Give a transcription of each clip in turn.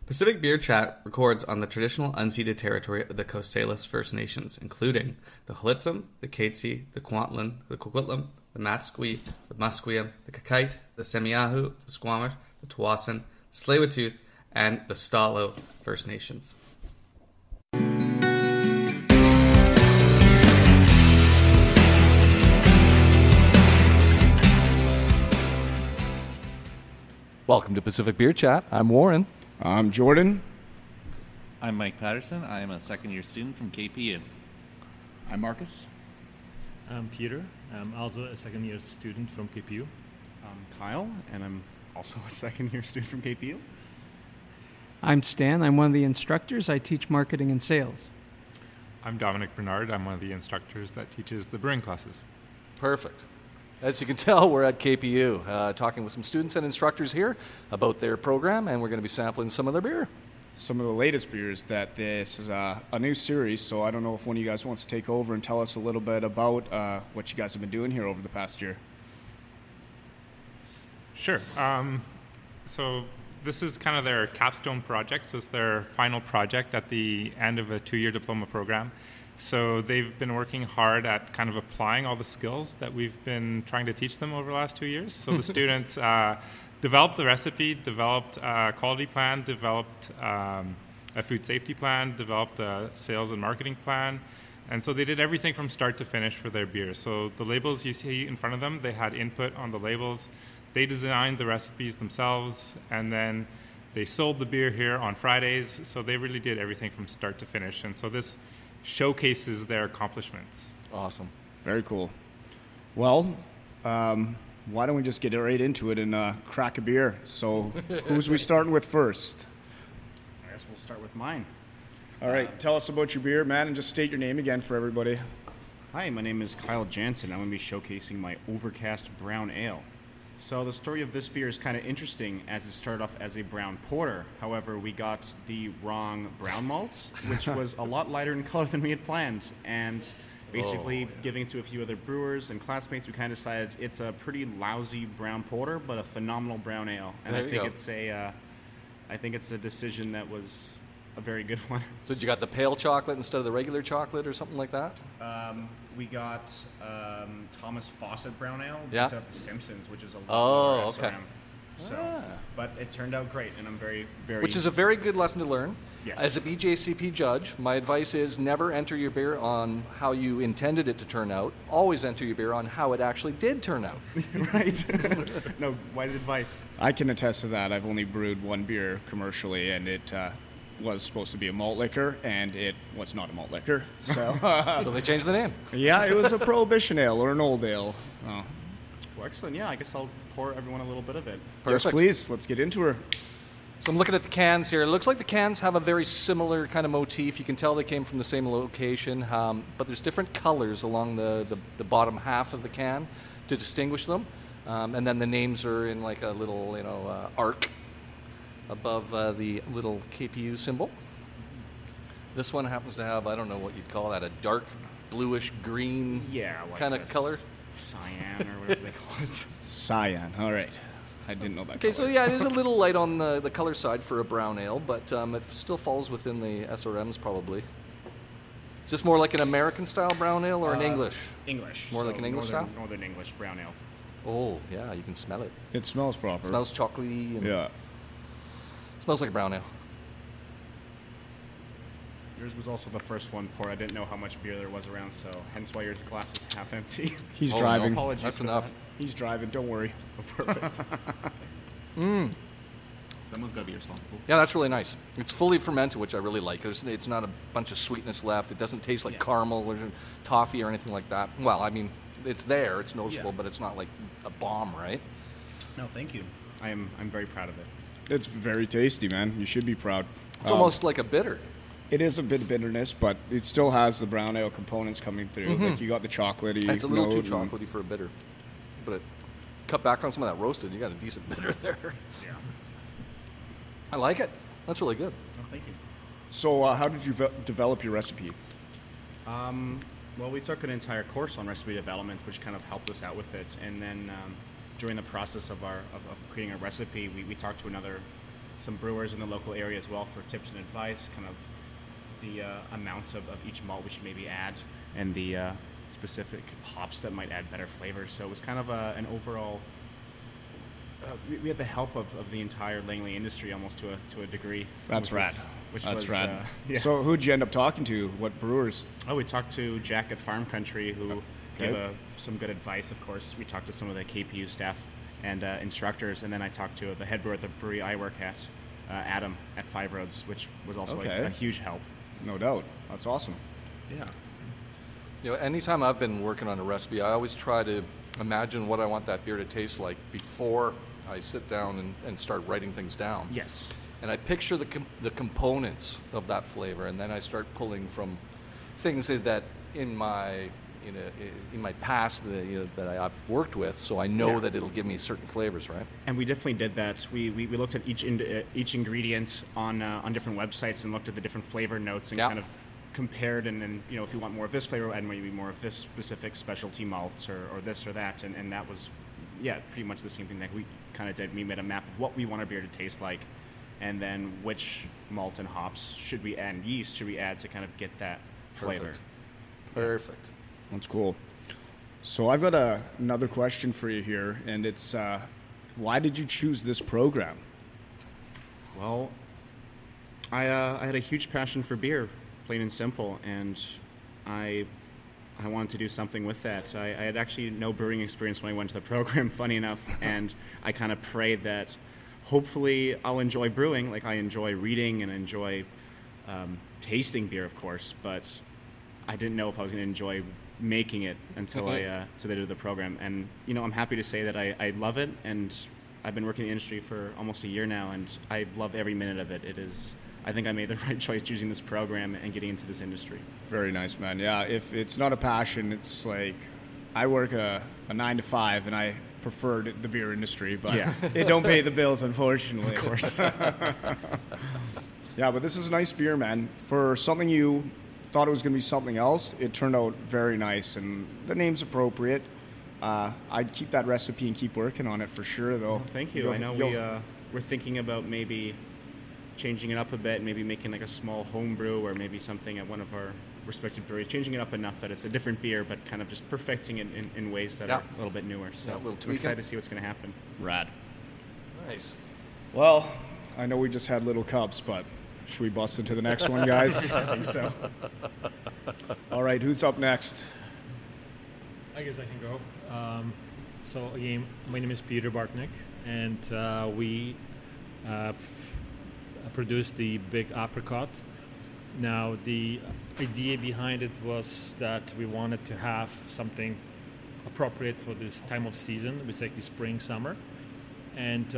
Pacific Beer Chat records on the traditional unceded territory of the Coast Salish First Nations, including the Hlitsum, the Katzie, the Kwantlen, the Coquitlam, the Matsqui, the Musqueam, the Kakite, the Semiahmoo, the Squamish, the Tawasin, the Tsleil-Waututh, and the Stalo First Nations. Welcome to Pacific Beer Chat. I'm Warren. I'm Jordan. I'm Mike Patterson. I am a second-year student from KPU. I'm Marcus. I'm Peter. I'm also a second-year student from KPU. I'm Kyle, and I'm also a second-year student from KPU. I'm Stan. I'm one of the instructors. I teach marketing and sales. I'm Dominic Bernard. I'm one of the instructors that teaches the brewing classes. Perfect. As you can tell, we're at KPU talking with some students and instructors here about their program, and we're going to be sampling some of their beer. Some of the latest beers that this is a new series, so I don't know if one of you guys wants to take over and tell us a little bit about what you guys have been doing here over the past year. Sure. So this is kind of their capstone project. So it's their final project at the end of a 2-year diploma program. So they've been working hard at kind of applying all the skills that we've been trying to teach them over the last 2 years. So the students developed the recipe, developed a quality plan, developed a food safety plan, developed a sales and marketing plan. And so they did everything from start to finish for their beer. So the labels you see in front of them, they had input on the labels. They designed the recipes themselves, and then they sold the beer here on Fridays. So they really did everything from start to finish. And so this showcases their accomplishments. Awesome. Very cool. Well, why don't we just get right into it and crack a beer? So who's we starting with first? I guess we'll start with mine. All right, tell us about your beer, man, and just state your name again for everybody. Hi, my name is Kyle Jansen. I'm going to be showcasing my Overcast Brown Ale. So the story of this beer is kind of interesting, as it started off as a brown porter. However, we got the wrong brown malt, which was a lot lighter in color than we had planned. And basically, giving it to a few other brewers and classmates, we kind of decided it's a pretty lousy brown porter, but a phenomenal brown ale. And I think it's a decision that was a very good one. So you got the pale chocolate instead of the regular chocolate or something like that? We got Thomas Fawcett Brown Ale Yeah. instead of the Simpsons, which is a lot lower okay. SRM. So, but it turned out great, and I'm very, very... Which is a very good lesson to learn. Yes. As a BJCP judge, my advice is never enter your beer on how you intended it to turn out. Always enter your beer on how it actually did turn out. Right. No, wise advice. I can attest to that. I've only brewed one beer commercially, and it was supposed to be a malt liquor, and it was not a malt liquor. So, So they changed the name. yeah, it was a Prohibition ale or an old ale. Oh. Well, excellent. Yeah, I guess I'll pour everyone a little bit of it. Yes, Perfect. please. Let's get into her. So I'm looking at the cans here. It looks like the cans have a very similar kind of motif. You can tell they came from the same location, but there's different colors along the bottom half of the can to distinguish them. And then the names are in like a little, arc above the little KPU symbol. This one happens to have, I don't know what you'd call that, a dark bluish green Like kind of this color. Cyan or whatever they call it. Cyan. All right. I didn't know that. Okay, so color. yeah, it is a little light on the color side for a brown ale, but it still falls within the SRMs probably. Is this more like an American style brown ale or an English? English. More like an English style? Northern English brown ale. Oh, yeah, you can smell it. It smells proper. It smells chocolatey and Yeah. smells like a brown ale. Yours was also the first one poured. I didn't know how much beer there was around, so hence why your glass is half empty. He's Oh, driving. no. Apologies That's for enough. He's driving. Don't worry. Perfect. Someone's got to be responsible. Yeah, that's really nice. It's fully fermented, which I really like. It's not a bunch of sweetness left. It doesn't taste like caramel or toffee or anything like that. Well, I mean, it's there. It's noticeable, but it's not like a bomb, right? No, thank you. I'm very proud of it. It's very tasty, man. You should be proud. It's almost like a bitter. It is a bit of bitterness, but it still has the brown ale components coming through. Like you got the chocolatey. It's a little too note and- chocolatey for a bitter. But it cut back on some of that roasted. You got a decent bitter there. Yeah. I like it. That's really good. No, thank you. So, how did you develop your recipe? Well, we took an entire course on recipe development, which kind of helped us out with it. And then during the process of creating a recipe, we talked to another some brewers in the local area as well for tips and advice, kind of the amounts of each malt we should maybe add, and the specific hops that might add better flavors. So it was kind of an overall. We had the help of the entire Langley industry almost to a degree. That's rad. Which That's was rad. yeah. So who'd you end up talking to? What brewers? Oh, we talked to Jack at Farm Country, who Okay. gave some good advice. Of course, we talked to some of the KPU staff and instructors, and then I talked to the head brewer at the brewery I work at, Adam at Five Roads, which was also Okay. a huge help. No doubt. That's awesome. Yeah. You know, anytime I've been working on a recipe, I always try to imagine what I want that beer to taste like before I sit down and start writing things down. Yes. And I picture the components of that flavor, and then I start pulling from things that in my past that I've worked with, so I know that it'll give me certain flavors, right? And we definitely did that. We looked at each ingredient on different websites and looked at the different flavor notes and kind of compared, and then if you want more of this flavor, add maybe more of this specific specialty malts or this or that, and that was pretty much the same thing that we kind of did. We made a map of what we want our beer to taste like, and then which malt and hops should we add, and yeast should we add to kind of get that flavor. Perfect. That's cool. So I've got another question for you here, and it's why did you choose this program? Well, I had a huge passion for beer, plain and simple, and I wanted to do something with that. I had actually no brewing experience when I went to the program, funny enough, and I kind of prayed that hopefully I'll enjoy brewing, like I enjoy reading and enjoy tasting beer, of course, but I didn't know if I was going to enjoy making it until I did the program. And I'm happy to say that I love it, and I've been working in the industry for almost a year now, and I love every minute of it. I think I made the right choice choosing this program and getting into this industry. Very nice, man. Yeah, if it's not a passion, it's like I work a 9 to 5, and I preferred the beer industry, but it don't pay the bills, unfortunately. Of course. Yeah, but this is a nice beer, man. For something you thought it was going to be something else, it turned out very nice, and the name's appropriate. I'd keep that recipe and keep working on it for sure, though. Thank you. I know we're thinking about maybe changing it up a bit, maybe making like a small home brew or maybe something at one of our respected breweries, changing it up enough that it's a different beer, but kind of just perfecting it in ways that are a little bit newer. So I'm excited to see what's going to happen. Rad. Nice. Well, I know we just had little cups, but should we bust into the next one, guys? I think so. All right, who's up next? I guess I can go. So again, my name is Peter Bartnick, and we produced the Big Apricot. Now, the idea behind it was that we wanted to have something appropriate for this time of season, basically spring, summer. And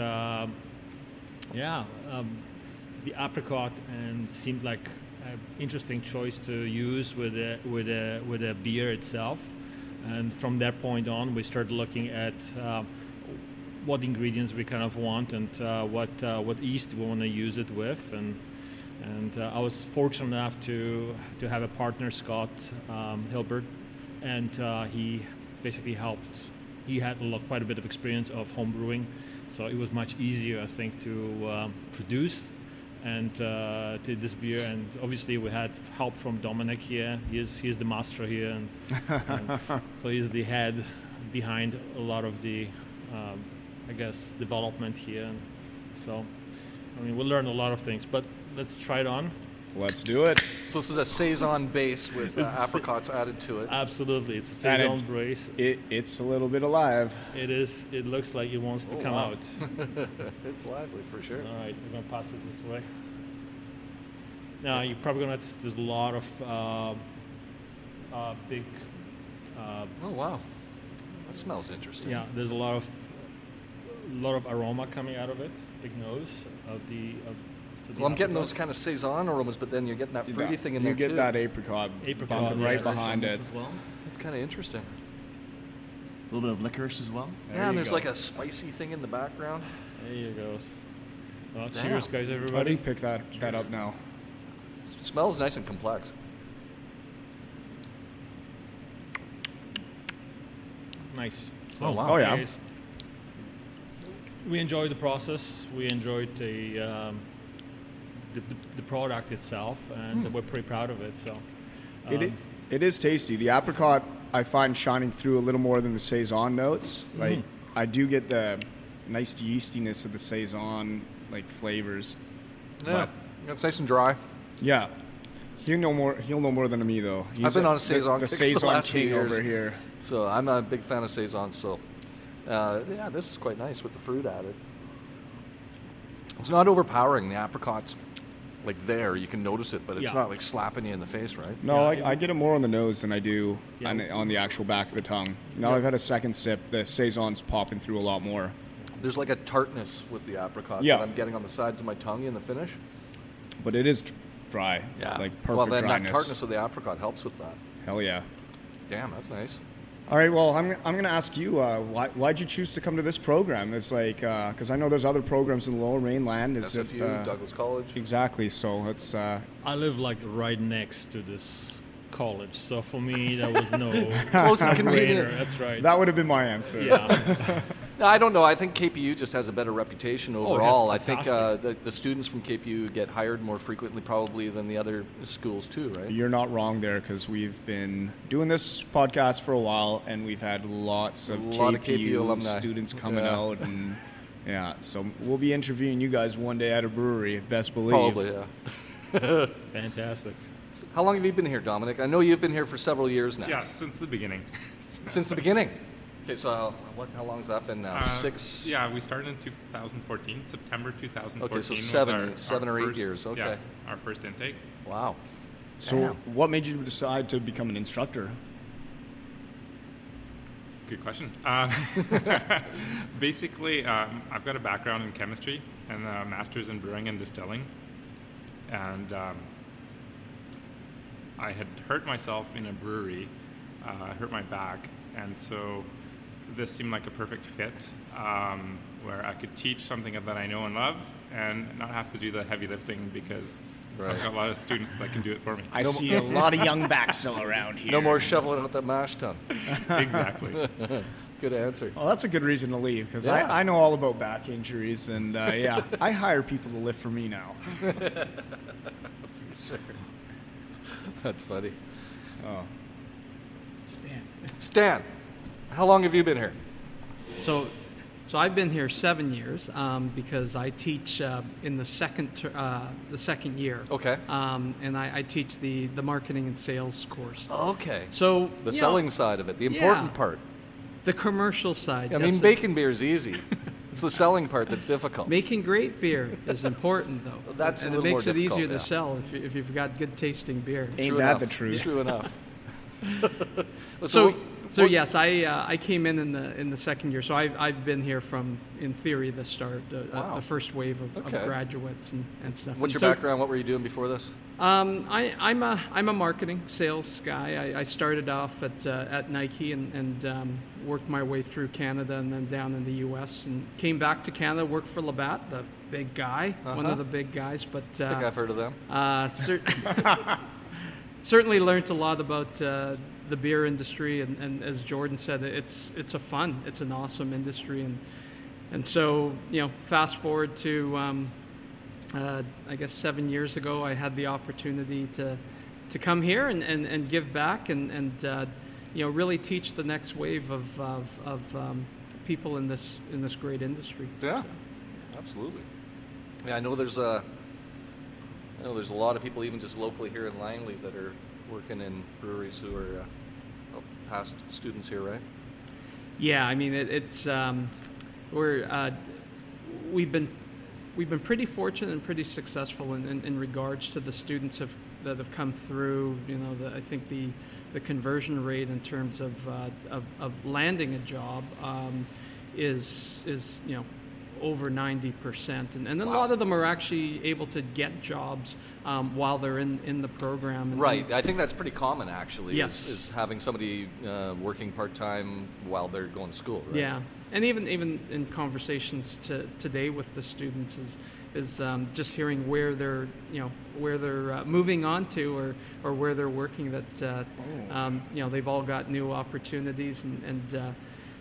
the apricot seemed like an interesting choice to use with a beer itself. And from that point on, we started looking at what ingredients we kind of want and what yeast we want to use it with. And I was fortunate enough to have a partner, Scott Hilbert, and he basically helped. He had quite a bit of experience of home brewing, so it was much easier, I think, to produce and did this beer. And obviously, we had help from Dominic here. He's the master here, and so he's the head behind a lot of the, development here. And so, we'll learn a lot of things, but let's try it on. Let's do it. So this is a Saison base with apricots added to it. Absolutely, it's a Saison base. It's a little bit alive. It is. It looks like it wants to come out. It's lively for sure. All right, we're gonna pass it this way. Now you're probably gonna notice there's a lot of big. Oh wow, that smells interesting. Yeah, there's a lot of aroma coming out of it. Big nose of the. Well, I'm getting those kind of Saison aromas, but then you're getting that fruity thing in there too. You get that apricot bumping right behind it. As well. It's kind of interesting. A little bit of licorice as well. Yeah, and there's like a spicy thing in the background. There you go. Well, Damn. cheers, guys, I everybody. didn't pick that up now. It smells nice and complex. Nice. Oh, wow. Oh, yeah. Cheers. We enjoyed the process. We enjoyed the product itself, and we're pretty proud of it. So it is tasty. The apricot I find shining through a little more than the saison notes. Like I do get the nice yeastiness of the saison like flavors. Yeah, it's nice and dry. Yeah. He'll know more than me though. I've been on a saison the kick saison for the last few king years. over here. So I'm a big fan of saison. So yeah, this is quite nice with the fruit added. It's not overpowering. The apricot's like there, you can notice it, but it's not like slapping you in the face, right? No, I get it more on the nose than I do on the actual back of the tongue. Now I've had a second sip, the saison's popping through a lot more. There's like a tartness with the apricot that I'm getting on the sides of my tongue in the finish. But it is dry. Yeah. Like perfect well, then dryness. that tartness of the apricot helps with that. Hell yeah. Damn, that's nice. All right, well, I'm going to ask you, why'd you choose to come to this program? It's like, because I know there's other programs in the Lower Mainland. SFU, Douglas College. Exactly, so it's... I live like right next to this college, so for me that was no close and convenient. That's right. That would have been my answer. Yeah. No, I don't know. I think KPU just has a better reputation overall. I think fantastic. the students from KPU get hired more frequently probably than the other schools too, right? You're not wrong there, because we've been doing this podcast for a while, and we've had lots of KPU alumni students coming out, and so we'll be interviewing you guys one day at a brewery, best believe. Probably, yeah. Fantastic. How long have you been here, Dominic? I know you've been here for several years now. Yeah, since the beginning. Since the beginning? Okay, so how long has that been now? 6? Yeah, we started in 2014, September 2014. Okay, so seven or 8 years. Okay. Yeah, our first intake. Wow. So Damn. what made you decide to become an instructor? Good question. Basically, I've got a background in chemistry and a master's in brewing and distilling. And I had hurt myself in a brewery, hurt my back, and so this seemed like a perfect fit where I could teach something that I know and love and not have to do the heavy lifting because I've got a lot of students that can do it for me. I see a lot of young backs still around here. No more shoveling out that mash tun. Exactly. Good answer. Well, that's a good reason to leave, because Yeah. I know all about back injuries, and I hire people to lift for me now. Sure. That's funny. Oh. Stan, how long have you been here? So I've been here 7 years because I teach in the second year. Okay. And I teach the marketing and sales course. Okay. So The selling side of it, the important part. the commercial side. I yes, mean, baking beer is easy. It's the selling part that's difficult. Making great beer is important, though. Well, that's and a it little makes more it easier difficult, to sell if you've got good tasting beer. Ain't True that enough. the truth? True enough. So yes, I came in the second year. So I've been here from, in theory, the start, Wow. the first wave of graduates and stuff. What's And your background? What were you doing before this? I'm a marketing sales guy. I started off at Nike and worked my way through Canada and then down in the U.S. and came back to Canada, worked for Labatt, the big guy, one of the big guys. But I think I've heard of them. Certainly learned a lot about the beer industry, and as Jordan said, it's an awesome industry, and so fast forward to I guess 7 years ago, I had the opportunity to come here and give back and really teach the next wave of people in this great industry. Yeah, absolutely. Yeah, I know there's a lot of people even just locally here in Langley that are working in breweries who are past students here, right? Yeah, I mean we've been pretty fortunate and pretty successful in regards to the students that have come through. I think the conversion rate in terms of landing a job is over 90%, and then a lot of them are actually able to get jobs while they're in the program. Right. I think that's pretty common, actually. Yes. Is having somebody working part-time while they're going to school, right? Yeah. And even in conversations today with the students is just hearing where they're moving on to or where they're working, that they've all got new opportunities, and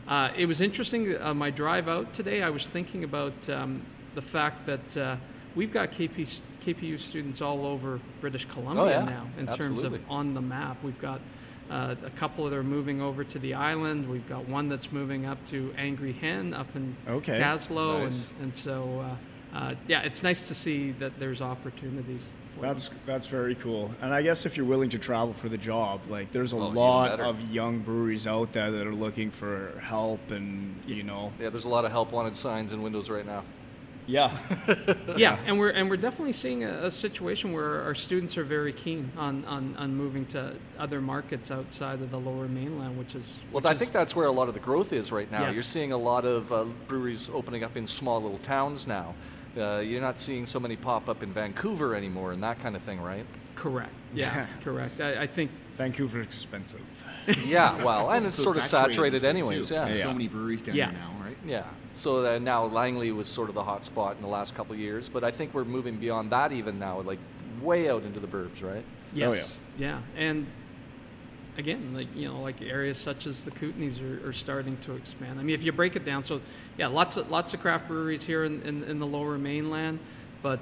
It was interesting. My drive out today, I was thinking about the fact that we've got KPU students all over British Columbia now in terms of on the map. We've got a couple that are moving over to the island. We've got one that's moving up to Angry Hen up in Caslow. Nice. And so, it's nice to see that there's opportunities. That's very cool. And I guess if you're willing to travel for the job, like there's a lot of young breweries out there that are looking for help and, Yeah, there's a lot of help wanted signs in windows right now. Yeah. And we're definitely seeing a situation where our students are very keen on moving to other markets outside of the Lower Mainland, which is... I think that's where a lot of the growth is right now. Yes. You're seeing a lot of breweries opening up in small little towns now. You're not seeing so many pop up in Vancouver anymore and that kind of thing, right? Correct. Yeah, correct. I think Vancouver's expensive. Yeah, well, and it's sort of saturated anyways. Too. Yeah. There's so many breweries down there now, right? Yeah. So now Langley was sort of the hot spot in the last couple of years, but I think we're moving beyond that even now, like way out into the burbs, right? Yes. Yeah. And again, like areas such as the Kootenays are starting to expand. I mean, if you break it down, so yeah, lots of craft breweries here in the Lower Mainland, but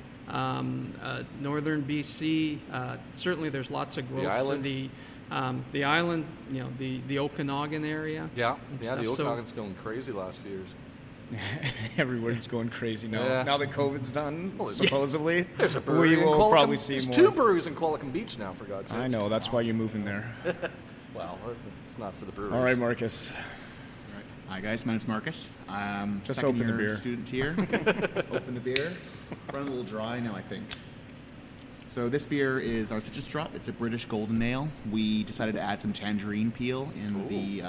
northern BC, certainly there's lots of growth for the island, the Okanagan area. Yeah, the Okanagan's going crazy the last few years. Everywhere's going crazy now. Yeah. Now that COVID's done, supposedly, there's a brewery we will probably see there's more. 2 breweries in Qualicum Beach now, for God's sake. I know, that's why you're moving there. Well, it's not for the breweries. All right, Marcus. Hi guys, my name's Marcus. I'm Just open the second-year beer. student here. Open the beer. Run a little dry now, I think. So this beer is our citrus drop. It's a British golden ale. We decided to add some tangerine peel in the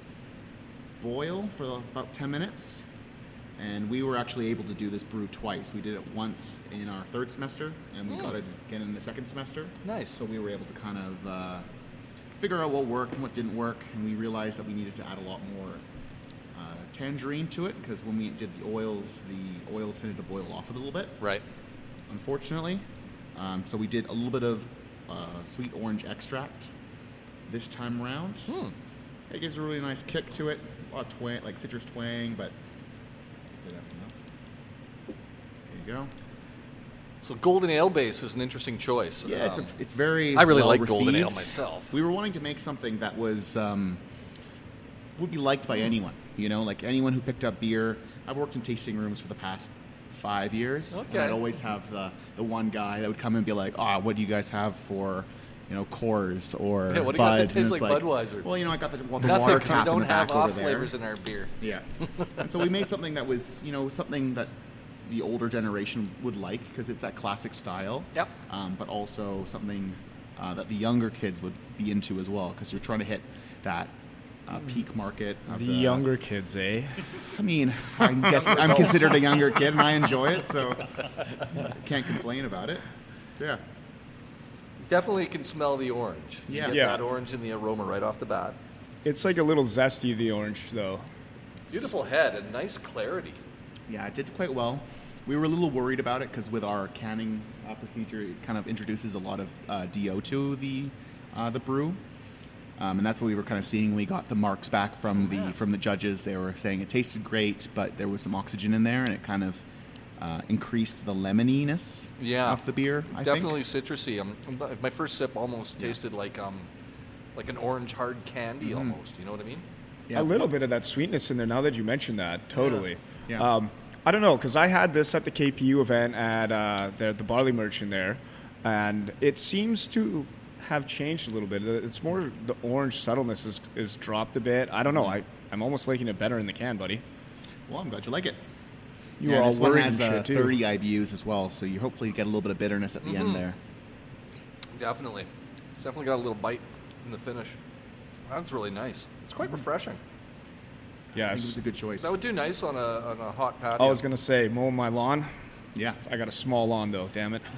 boil for about 10 minutes. And we were actually able to do this brew twice. We did it once in our 3rd semester, and we got it again in the 2nd semester. Nice. So we were able to kind of figure out what worked and what didn't work, and we realized that we needed to add a lot more tangerine to it, because when we did the oils tended to boil off a little bit. Right. Unfortunately. So we did a little bit of sweet orange extract this time around. It gives a really nice kick to it, a lot of twang, like citrus twang, but hopefully that's enough. There you go. So golden ale base is an interesting choice. Yeah, it's very I really well like received. golden ale myself. We were wanting to make something that was would be liked by anyone. Like anyone who picked up beer. I've worked in tasting rooms for the past 5 years. Okay. And I'd always have the one guy that would come and be like, what do you guys have for, Coors or what do you got Bud? that tastes And like it's Budweiser? Well, I got the Nothing, water 'cause tap we in don't the back have over off there. flavors in our beer. Yeah. And so we made something that was, something that the older generation would like, because it's that classic style. Yep. But also something that the younger kids would be into as well, because you're trying to hit that peak market. Of The younger kids, eh? I mean, I guess I'm considered a younger kid, and I enjoy it, so can't complain about it. Yeah. Definitely can smell the orange. You Yeah. get Yeah. that orange in the aroma right off the bat. It's like a little zesty, the orange, though. Beautiful head and nice clarity. Yeah, it did quite well. We were a little worried about it because with our canning procedure, it kind of introduces a lot of DO to the brew. And that's what we were kind of seeing when we got the marks back from the judges. They were saying it tasted great, but there was some oxygen in there, and it kind of increased the lemoniness of the beer. I Definitely citrusy. My first sip almost tasted like an orange hard candy almost. You know what I mean? Yeah. A little bit of that sweetness in there. Now that you mention that, totally. Yeah. I don't know, because I had this at the KPU event at the barley merchant there, and it seems to have changed a little bit. It's more the orange subtleness is dropped a bit. I don't know. I'm almost liking it better in the can, buddy. Well, I'm glad you like it. You were all this one worried has and shit, too. 30 IBUs as well, so you hopefully get a little bit of bitterness at the end there. Definitely. It's definitely got a little bite in the finish. That's really nice. It's quite refreshing. I think it Yes. was a good choice. That would do nice on a hot patio. I was going to say, mowing my lawn. Yeah. I got a small lawn, though, damn it.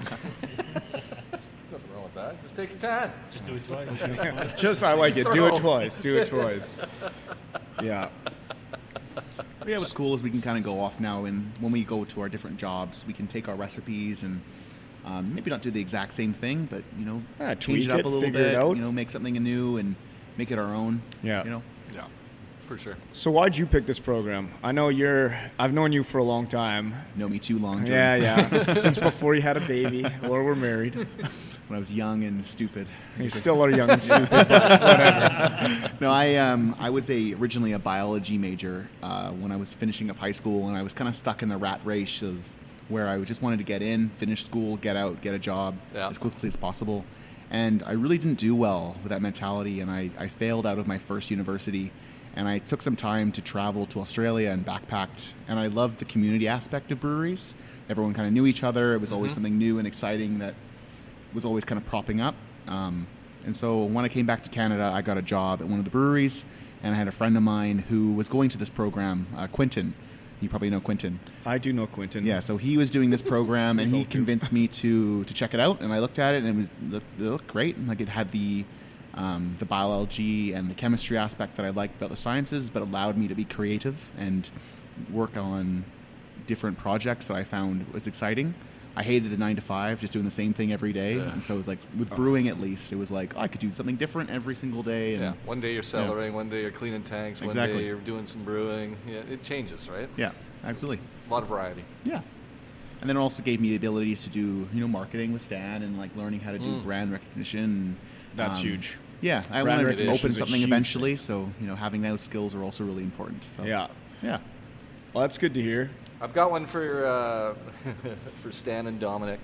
Nothing wrong with that. Just take your time. Just do it twice. Just, I like it. Do Throw. it twice. Do it twice. Yeah. Yeah, what's cool is we can kind of go off now, and when we go to our different jobs, we can take our recipes and maybe not do the exact same thing, but change tweak it up it, a little figure it bit. out. Make something new and make it our own. Yeah. Yeah. for sure. So why'd you pick this program? I know I've known you for a long time. Know me too long, Jordan. Yeah. Since before you had a baby or were married. When I was young and stupid. You still are young and stupid, but whatever. No, I was originally a biology major when I was finishing up high school, and I was kind of stuck in the rat race of where I just wanted to get in, finish school, get out, get a job as quickly as possible. And I really didn't do well with that mentality, and I failed out of my first university. And I took some time to travel to Australia and backpacked, and I loved the community aspect of breweries. Everyone kind of knew each other. It was always something new and exciting that was always kind of propping up. And so when I came back to Canada, I got a job at one of the breweries, and I had a friend of mine who was going to this program, Quinton. You probably know Quinton. I do know Quinton. Yeah, so he was doing this program, and he convinced me to check it out. And I looked at it, and it looked great. And like it had the biology and the chemistry aspect that I liked about the sciences, but allowed me to be creative and work on different projects that I found was exciting. I hated the 9 to 5, just doing the same thing every day. And so it was like, with brewing at least, it was like, I could do something different every single day. And one day you're cellaring, one day you're cleaning tanks, one day you're doing some brewing. Yeah, it changes, right? Yeah, absolutely. A lot of variety. Yeah. And then it also gave me the ability to do, marketing with Stan and like learning how to do brand recognition. That's huge. Yeah, I Brand wanted to open recognition is a something huge eventually, so having those skills are also really important. So, Yeah. yeah. Well, that's good to hear. I've got one for for Stan and Dominic.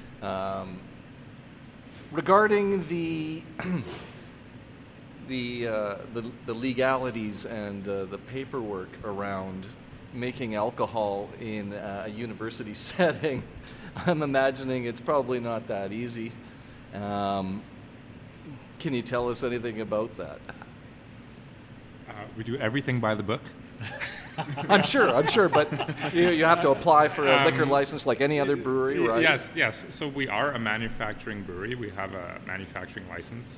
Regarding the legalities and the paperwork around making alcohol in a university setting, I'm imagining it's probably not that easy. Can you tell us anything about that? We do everything by the book. I'm sure, but you have to apply for a liquor license like any other brewery, right? Yes. So we are a manufacturing brewery. We have a manufacturing license.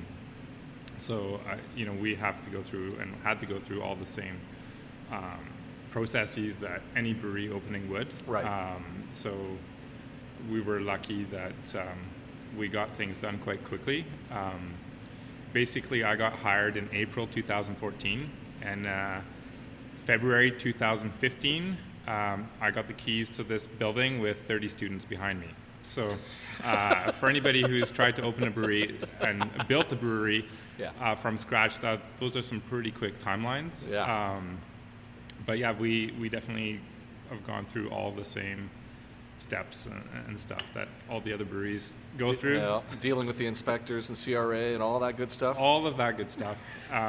We have to go through and had to go through all the same processes that any brewery opening would. Right. So we were lucky that we got things done quite quickly. Basically, I got hired in April 2014, and February 2015, I got the keys to this building with 30 students behind me. So for anybody who's tried to open a brewery and built a brewery from scratch, those are some pretty quick timelines. Yeah. But yeah, we definitely have gone through all the same steps and stuff that all the other breweries go through. Yeah, dealing with the inspectors and CRA and all that good stuff. All of that good stuff.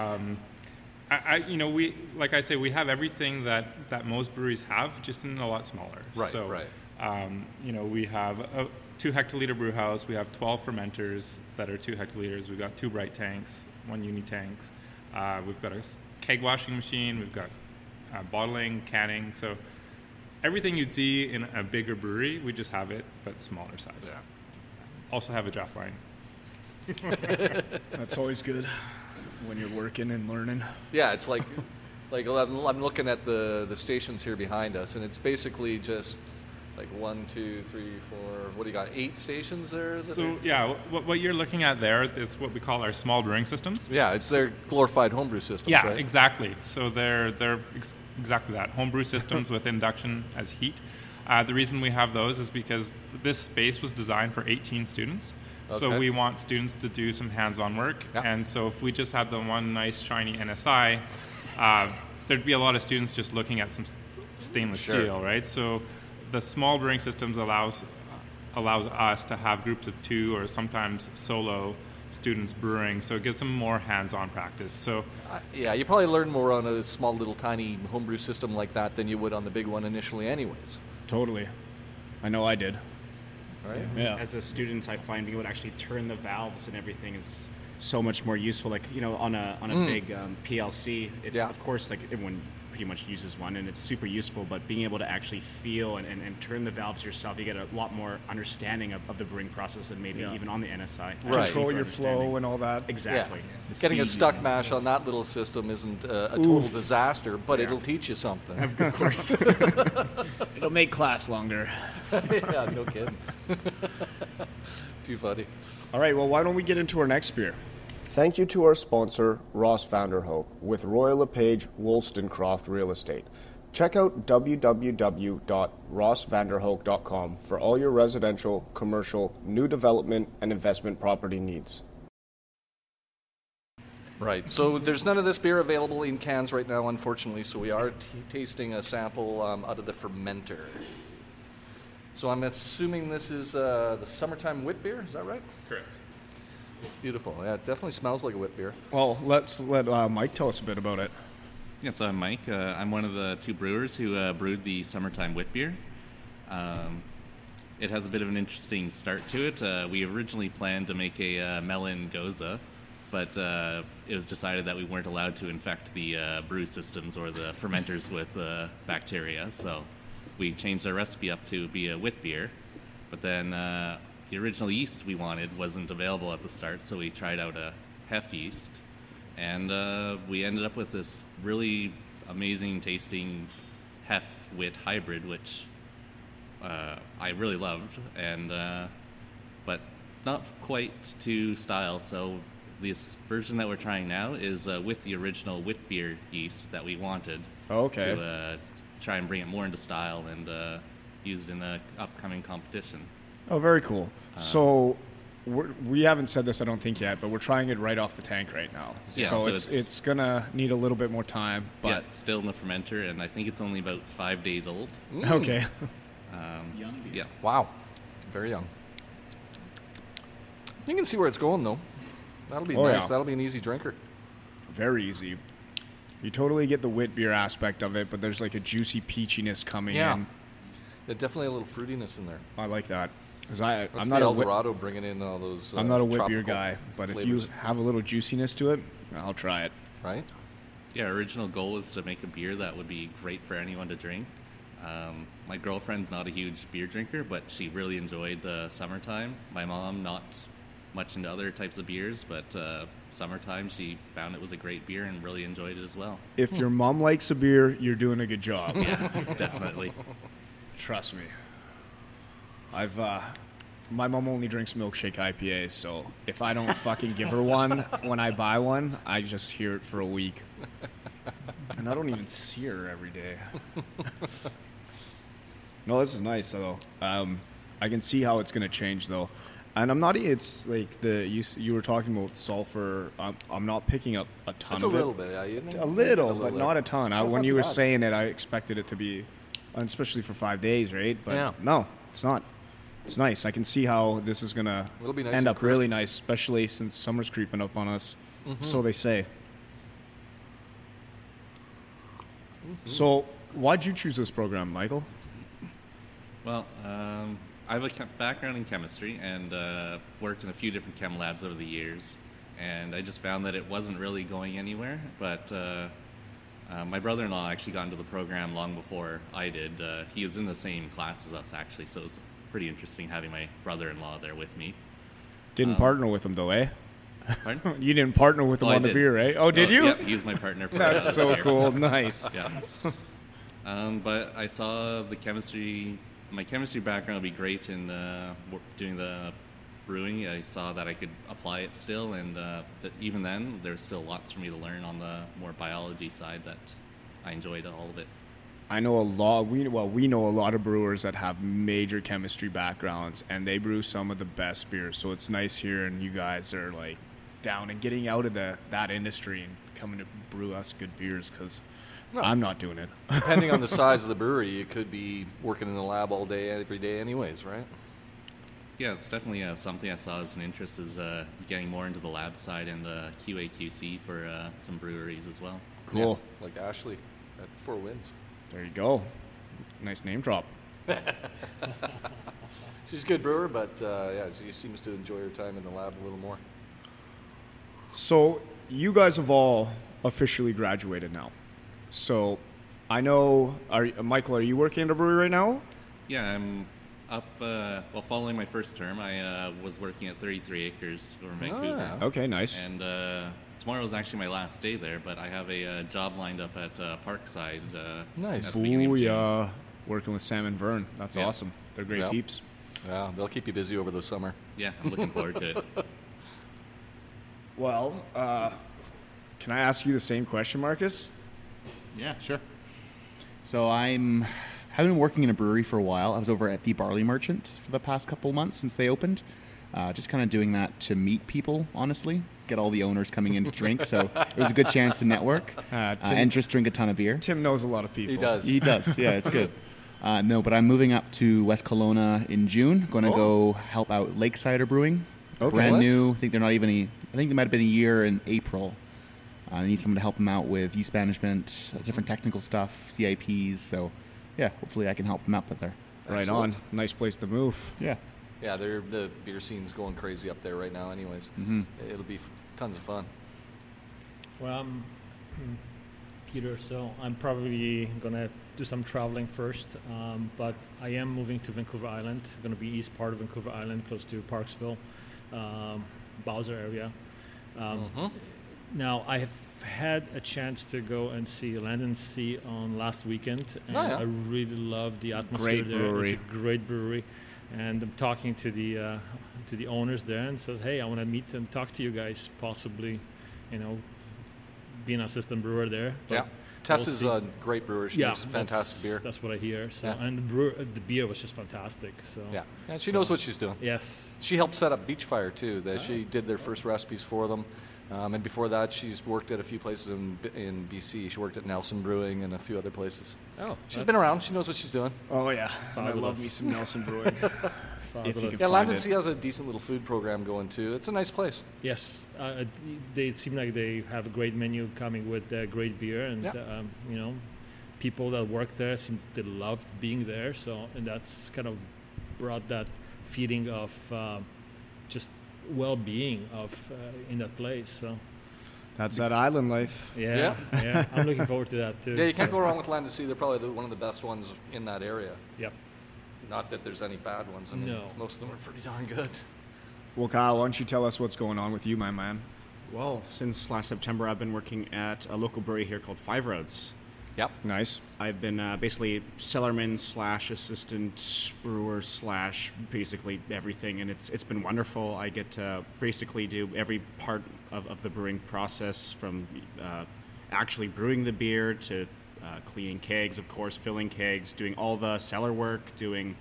We like I say, we have everything that most breweries have, just in a lot smaller. Right. So, right. We have a 2 hectoliter brew house. We have 12 fermenters that are 2 hectoliters. We've got 2 bright tanks, 1 uni tanks. We've got a keg washing machine. We've got bottling, canning. So everything you'd see in a bigger brewery, we just have it, but smaller size. Yeah. Also have a draft line. That's always good when you're working and learning. Yeah, it's like I'm looking at the stations here behind us, and it's basically just like 1, 2, 3, 4. What do you got? 8 stations there. So yeah, what you're looking at there is what we call our small brewing systems. Yeah, it's their glorified homebrew systems. Yeah, right? exactly. So they're exactly that, homebrew systems with induction as heat. The reason we have those is because this space was designed for 18 students. So Okay. we want students to do some hands-on work. Yeah. And so if we just had the one nice shiny NSI, there'd be a lot of students just looking at some stainless Sure. steel, right? So the small brewing systems allows us to have groups of 2 or sometimes solo students brewing, so it gives them more hands-on practice. So Yeah, you probably learn more on a small little tiny homebrew system like that than you would on the big one initially anyways. Totally. I know I did. Right? Yeah. As a student, I find being able to actually turn the valves and everything is so much more useful. Like, on a big PLC, it's of course like everyone pretty much uses one, and it's super useful. But being able to actually feel and turn the valves yourself, you get a lot more understanding of the brewing process than maybe even on the NSI. Right. Control your flow and all that. Exactly. Yeah. Getting a stuck mash on that little system isn't a total disaster, but it'll teach you something. Of course. It'll make class longer. Yeah, no kidding. Too funny. All right, well, why don't we get into our next beer? Thank you to our sponsor, Ross Vanderhoek, with Royal LePage Wollstonecroft Real Estate. Check out www.rossvanderhoek.com for all your residential, commercial, new development, and investment property needs. Right. So there's none of this beer available in cans right now, unfortunately. So we are tasting a sample out of the fermenter. So I'm assuming this is the summertime wit beer. Is that right? Correct. Beautiful. Yeah, it definitely smells like a wit beer. Well, let's let Mike tell us a bit about it. Yes, I'm Mike. I'm one of the two brewers who brewed the summertime wit beer. It has a bit of an interesting start to it. We originally planned to make a melon goza, but it was decided that we weren't allowed to infect the brew systems or the fermenters with bacteria, so we changed our recipe up to be a wit beer. But then the original yeast we wanted wasn't available at the start, so we tried out a hef yeast, and we ended up with this really amazing tasting hef wit hybrid, which I really loved, and but not quite to style. So this version that we're trying now is with the original wit beer yeast that we wanted. Okay. To try and bring it more into style and used in the upcoming competition. Oh, very cool. So we haven't said this, I don't think, yet, but we're trying it right off the tank right now. Yeah, so so it's going to need a little bit more time. But yeah, it's still in the fermenter, and I think it's only about 5 days old. Okay. Young beer. Yeah. Wow. Very young. You can see where it's going, though. That'll be nice. Yeah. That'll be an easy drinker. Very easy. You totally get the wit beer aspect of it, but there's like a juicy peachiness coming in. Yeah, definitely a little fruitiness in there. I like that. Because That's I'm the not El a wit, Dorado bringing in all those I'm not a wit beer tropical guy, but flavors. if you have a little juiciness to it, I'll try it. Right? Yeah, our original goal was to make a beer that would be great for anyone to drink. My girlfriend's not a huge beer drinker, but she really enjoyed the summertime. My mom, not much into other types of beers, but summertime, she found it was a great beer and really enjoyed it as well. If your mom likes a beer, you're doing a good job. Yeah, definitely. Trust me. My mom only drinks milkshake IPAs, so if I don't fucking give her one when I buy one, I just hear it for a week. And I don't even see her every day. No, this is nice, though. I can see how it's going to change, though. And I'm not, it's like you were talking about sulfur. I'm not picking up a ton It's of a it. little bit, yeah. You A little, but not a ton. That's When not you too were bad. saying it, I expected it to be, especially for 5 days, right? But Yeah. no, it's not. It's nice. I can see how this is going to It'll be nice end and up really crisp. nice, especially since summer's creeping up on us. Mm-hmm. So they say. So why'd you choose this program, Michael? Well, I have a background in chemistry and worked in a few different chem labs over the years, and I just found that it wasn't really going anywhere. But my brother-in-law actually got into the program long before I did. He was in the same class as us, actually, so it was pretty interesting having my brother-in-law there with me. Didn't partner with him, though, eh? Pardon? You didn't partner with him Oh, I on the did. beer, right? Oh, did you? Yeah, he's my partner for That's this so beer. cool. Nice. Yeah. But I saw my chemistry background would be great in doing the brewing. I saw that I could apply it still, and that even then, there's still lots for me to learn on the more biology side that I enjoyed all of it. I know a lot. We know a lot of brewers that have major chemistry backgrounds, and they brew some of the best beers. So it's nice hearing you guys are like down and getting out of that industry and coming to brew us good beers, because I'm not doing it. Depending on the size of the brewery, you could be working in the lab all day, every day anyways, right? Yeah, it's definitely something I saw as an interest is getting more into the lab side and the QA/QC for some breweries as well. Cool. Yeah, like Ashley at Four Winds. There you go. Nice name drop. She's a good brewer, but yeah, she seems to enjoy her time in the lab a little more. So you guys have all officially graduated now. So I know, Michael, are you working at a brewery right now? Yeah, I'm up, following my first term, I was working at 33 Acres over in Vancouver. Okay, nice. And tomorrow is actually my last day there, but I have a job lined up at Parkside. Nice. At the beginning of June. Booyah. Working with Sam and Vern. That's Yeah. awesome. They're great Yeah. peeps. Yeah, they'll keep you busy over the summer. Yeah, I'm looking forward to it. Well, can I ask you the same question, Marcus? Yeah, sure. So haven't been working in a brewery for a while. I was over at the Barley Merchant for the past couple months since they opened. Just kind of doing that to meet people, honestly. Get all the owners coming in to drink. So it was a good chance to network and just drink a ton of beer. Tim knows a lot of people. He does. He does. Yeah, it's good. No, but I'm moving up to West Kelowna in June. Going to go help out Lakesider Brewing. Okay. Brand What? new. I think they're not even. I think they might have been a year in April. I need someone to help them out with yeast management, different technical stuff, CIPs. So, yeah, hopefully I can help them out with there. Right Excellent. on. Nice place to move. Yeah. Yeah, the beer scene's going crazy up there right now. Anyways, it'll be tons of fun. Well, I'm Peter, so I'm probably going to do some traveling first, but I am moving to Vancouver Island. I'm going to be east part of Vancouver Island, close to Parksville, Bowser area. Now, I have had a chance to go and see Land and Sea on last weekend, and I really love the atmosphere Great there. brewery. It's a great brewery, and I'm talking to the owners there, and says, "Hey, I want to meet and talk to you guys, possibly, be an assistant brewer there." But Yeah. Tess we'll is see. a great brewer. She makes fantastic beer. That's what I hear. So, Yeah. and the beer was just fantastic. So Yeah, she knows what she's doing. Yes. She helped set up Beachfire too. She did their first recipes for them, and before that, she's worked at a few places in BC. She worked at Nelson Brewing and a few other places. Oh, She's been around. She knows what she's doing. Oh, yeah. I Fabulous. love me some Nelson Brewing. If you can Yeah, Land find and it. Sea has a decent little food program going too. It's a nice place. Yes. They seem like they have a great menu coming with great beer, and Yeah. people that work there seem they loved being there. So, and that's kind of brought that feeling of just well-being of in that place. So That's that island life. yeah, I'm looking forward to that too. Yeah, you can't So, go wrong with Land and Sea. They're probably one of the best ones in that area. Yep. Not that there's any bad ones. I mean, No. most of them are pretty darn good. Well, Kyle, why don't you tell us what's going on with you, my man? Well, since last September, I've been working at a local brewery here called Five Roads. Yep. Nice. I've been basically cellarman / assistant brewer / basically everything, and it's been wonderful. I get to basically do every part of the brewing process, from actually brewing the beer to cleaning kegs, of course, filling kegs, doing all the cellar work, doing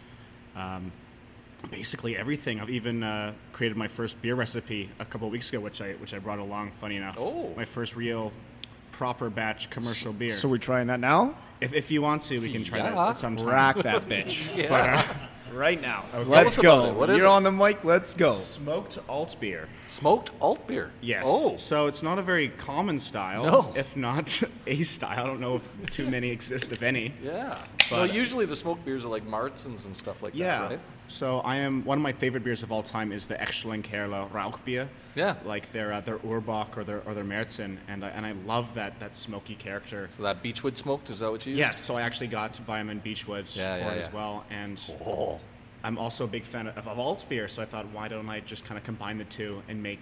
basically everything. I've even created my first beer recipe a couple of weeks ago, which I brought along. Funny enough, my first real proper batch commercial beer. So we trying that now? If you want to, we can try that at some time. Rack that bitch. Right now. Tell Let's us about go. it. What is You're it? on the mic. Let's go. Smoked alt beer. Smoked alt beer. Yes. Oh. So it's not a very common style. No. If not a style. I don't know if too many exist, if any. Yeah. But- Well, usually the smoked beers are like Martens and stuff like Yeah. that, right? So one of my favorite beers of all time is the Echtelen Kerla Rauchbier. Yeah. Like their Urbach or their Märzen, and I love that smoky character. So that Beechwood smoked, is that what you used? Yeah, so I actually got Vitamin Beechwood for it as well, and I'm also a big fan of alt beer, so I thought, why don't I just kind of combine the two and make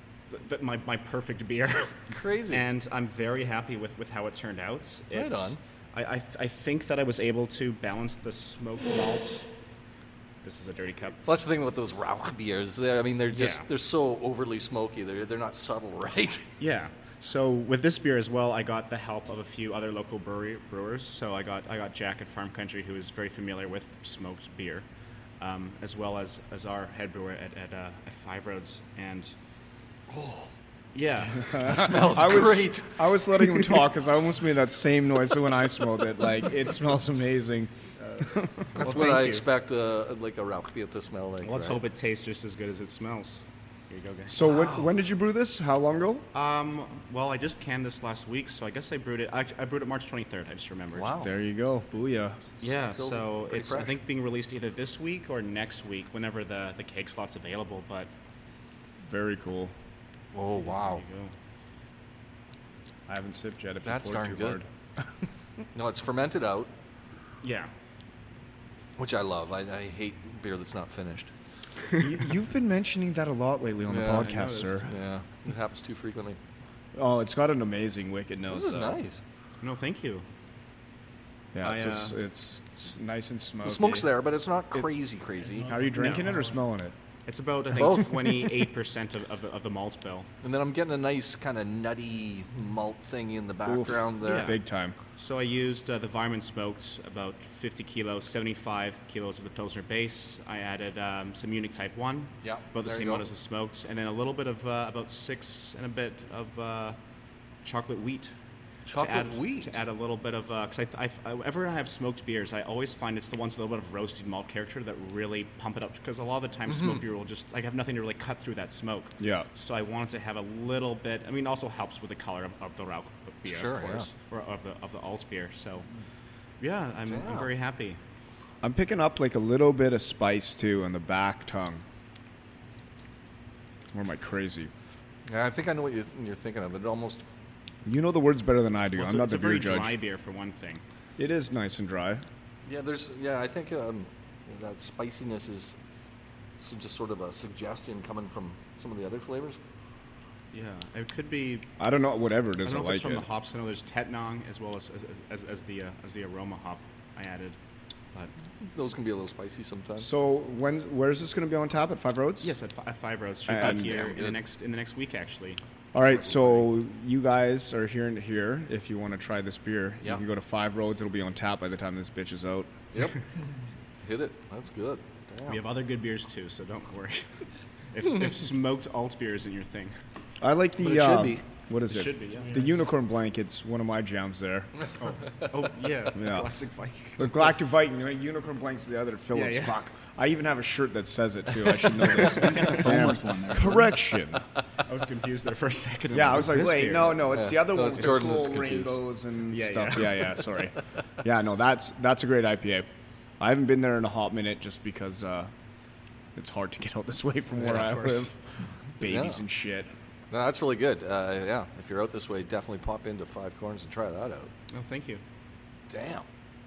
my perfect beer? Crazy. And I'm very happy with how it turned out. Right on. I think that I was able to balance the smoked malt. This is a dirty cup. Well, that's the thing with those Rauch beers. I mean, they're so overly smoky. They're not subtle, right? Yeah. So with this beer as well, I got the help of a few other local brewers. So I got Jack at Farm Country, who is very familiar with smoked beer, as well as our head brewer at Five Roads. And yeah, Smells great. I was letting him talk because I almost made that same noise when I smelled it. Like, it smells amazing. That's well, what I thank you. expect like a Rauch beer to smell like. Let's right? hope it tastes just as good as it smells. Here you go, guys. So when did you brew this? How long ago? Well, I just canned this last week, so I guess I brewed it. I brewed it March 23rd. I just remembered. Wow. There you go. Booyah. Yeah, Still so pretty it's fresh. I think being released either this week or next week, whenever the keg slot's available. But Very cool. Oh, wow. there you go. I haven't sipped yet. If That's you poured darn too good. hard. No, it's fermented out, Yeah. which I love. I hate beer that's not finished. You've been mentioning that a lot lately on the Yeah, I podcast, noticed. sir. Yeah, it happens too frequently. Oh, it's got an amazing wicked nose. This is though. nice. No, thank you. Yeah, it's, I, just, it's nice and smoky. The smoke's there, but it's not crazy. How are you drinking No. it or smelling it? It's about, I think, Both. 28% of the malt bill. And then I'm getting a nice kind of nutty malt thing in the background there. Yeah. Big time. So I used the Vineman smoked, about 50 kilos, 75 kilos of the Pilsner base. I added some Munich Type 1, Yeah, about the there you same go. one as the smoked, and then a little bit of, about 6 and a bit of chocolate wheat. Chocolate wheat? To add a little bit of, because whenever I have smoked beers, I always find it's the ones with a little bit of roasted malt character that really pump it up, because a lot of the time smoked beer will just, have nothing to really cut through that smoke. Yeah. So I wanted to have a little bit, also helps with the color of the Rauch beer, Sure, of course, or of the alt beer. So, yeah, I'm very happy. I'm picking up like a little bit of spice too on the back tongue. Or am I crazy? Yeah, I think I know what you're thinking of. It almost... You know the words better than I do. Well, I'm not it's the a beer very judge. dry beer for one thing. It is nice and dry. Yeah, I think that spiciness is just sort of a suggestion coming from some of the other flavors. Yeah, it could be. I don't know. Whatever it I is, don't I know if it's like from it. the hops. I know there's Tetnong as well as the aroma hop I added. But Those can be a little spicy sometimes. So where's this going to be on tap at Five Roads? yes, at 5 Roads, straight And- back here Damn in the good. next week actually. All right, so you guys are hearing it here. If you want to try this beer, Yeah. you can go to Five Roads. It'll be on tap by the time this bitch is out. Yep. Hit it. That's good. Damn. We have other good beers too, so don't worry. if smoked alt beer isn't your thing, I like the. But it should be. What is it it? should be. Yeah. The Unicorn Blanket's one of my jams there. Oh yeah, Yeah. Galactic Viking. The Galactic Viking, Unicorn Blank's the other. Phillips, yeah. fuck. I even have a shirt that says it too. I should know this. The homeless one there. Correction. I was confused there for a second. Yeah, I was like, "What's this wait, beer?" no, it's the other No, one it's with Jordan the that's cool confused. rainbows and Yeah, stuff. yeah. Yeah, sorry. Yeah, no, that's a great IPA. I haven't been there in a hot minute just because it's hard to get out this way from where Yeah, I of course. live. Babies Yeah. and shit. No, that's really good. Yeah, if you're out this way, definitely pop into Five Corners and try that out. Oh, thank you. Damn.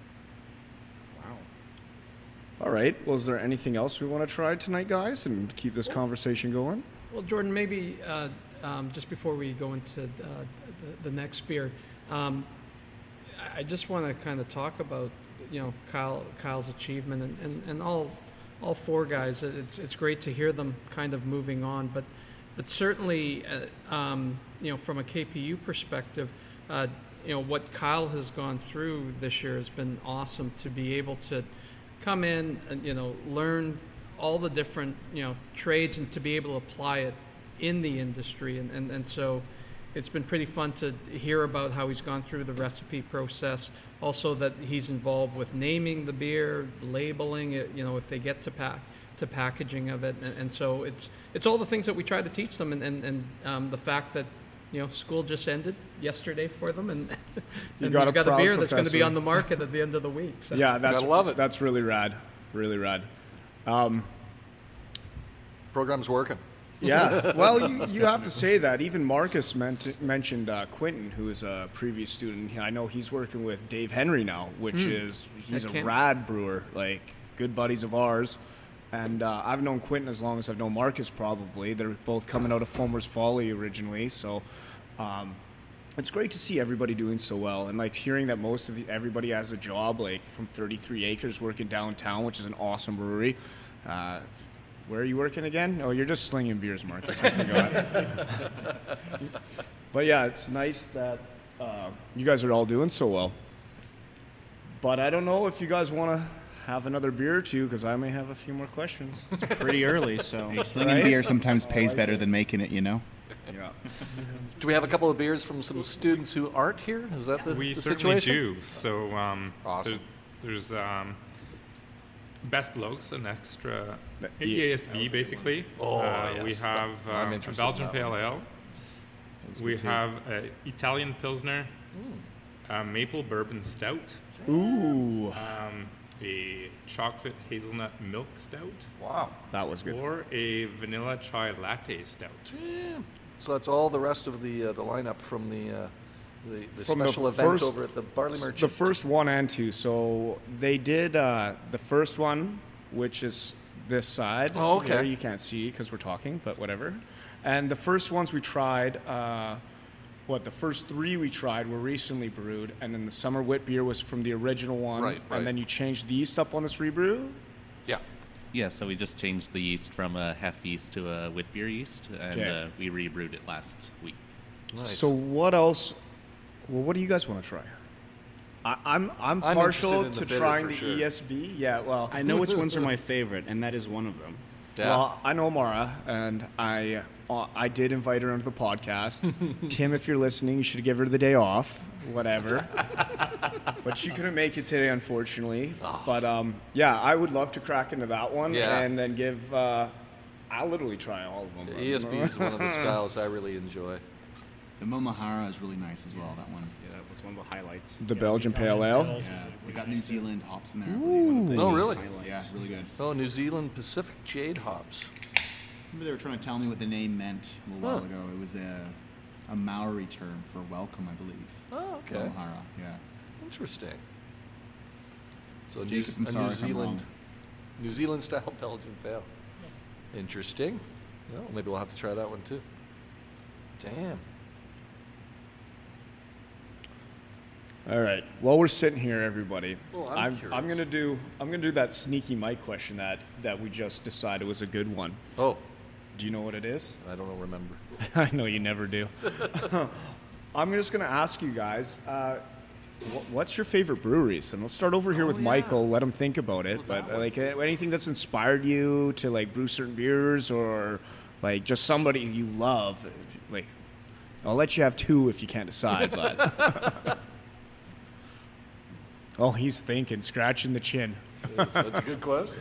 All right. Well, is there anything else we want to try tonight, guys, and keep this conversation going? Well, Jordan, maybe just before we go into the next beer, I just want to kind of talk about Kyle's achievement and all four guys. It's great to hear them kind of moving on, but certainly from a KPU perspective, what Kyle has gone through this year has been awesome to be able to come in and learn all the different trades and to be able to apply it in the industry and so it's been pretty fun to hear about how he's gone through the recipe process, also that he's involved with naming the beer, labeling it, if they get to packaging of it, and so it's all the things that we try to teach them, and the fact that school just ended yesterday for them, and he's got a got a proud beer that's going to be professor. on the market at the end of the week. So. Yeah, that's Gotta love it. That's really rad. Really rad. Program's working. Yeah, well, you have to say that. Even Marcus mentioned Quentin, who is a previous student. I know he's working with Dave Henry now, which he's At a Kent. rad brewer, like good buddies of ours. And I've known Quentin as long as I've known Marcus, probably. They're both coming out of Foamer's Folly originally, so it's great to see everybody doing so well. And like hearing that everybody has a job, like from 33 Acres working downtown, which is an awesome brewery. Where are you working again? Oh, you're just slinging beers, Marcus. I forgot. But yeah, it's nice that you guys are all doing so well. But I don't know if you guys want to have another beer or two, because I may have a few more questions. It's pretty early, so Slinging Right? beer sometimes pays better than making it, Yeah. Do we have a couple of beers from some students who aren't here? Is that the We the certainly situation? do. So Awesome. there's Best Blokes, an extra The EASB basically. Oh, We yes. have I'm a interested in Belgian that Pale one. Ale. We have a Italian Pilsner, a Maple Bourbon Stout, Ooh, a Chocolate Hazelnut Milk Stout, Wow. that was good. or a Vanilla Chai Latte Stout. Yeah. So that's all the rest of the lineup from the From the special event first- over at the Barley The Merchant. first one and two. So they did the first one, which is this side. Oh, okay. There you can't see because we're talking, but whatever. And the first ones we tried, the first three we tried were recently brewed, and then the summer wit beer was from the original one. Right. And then you changed the yeast up on this rebrew. Yeah. Yeah, so we just changed the yeast from a hef yeast to a wit beer yeast, and Okay. we rebrewed it last week. Nice. So what else? Well, what do you guys want to try? I'm partial interested in the to bitter trying for the sure. ESB. Yeah, well, I know which ones are my favorite, and that is one of them. Yeah. Well, I know Mara, and I did invite her onto the podcast. Tim, if you're listening, you should give her the day off. Whatever. But she couldn't make it today, unfortunately. But yeah, I would love to crack into that one Yeah. and then give. I'll literally try all of them. ESB is one of the styles I really enjoy. The Momahara is really nice as well. That one. Yeah, that was one of the highlights. The Belgian Pale Ale. Yeah, they got New Zealand hops in there. I believe. Oh, really? Yeah, really good. Oh, New Zealand Pacific Jade hops. Remember they were trying to tell me what the name meant a little while Huh. ago. It was a Maori term for welcome, I believe. Oh, okay. Momahara, yeah. Interesting. So Jacob, I'm a sorry New if I'm Zealand, wrong. New Zealand style Belgian Pale. Interesting. Well, maybe we'll have to try that one too. Damn. All right. While we're sitting here, everybody, Well, I'm curious. gonna do that sneaky Mike question that we just decided was a good one. Oh, Do you know what it is? I don't remember. I know you never do. I'm just going to ask you guys, what's your favorite breweries? And let's start over here with yeah. Michael. Let him think about it. But like anything that's inspired you to like brew certain beers, or like just somebody you love. Like, I'll let you have two if you can't decide. But oh, he's thinking, scratching the chin. That's a good question.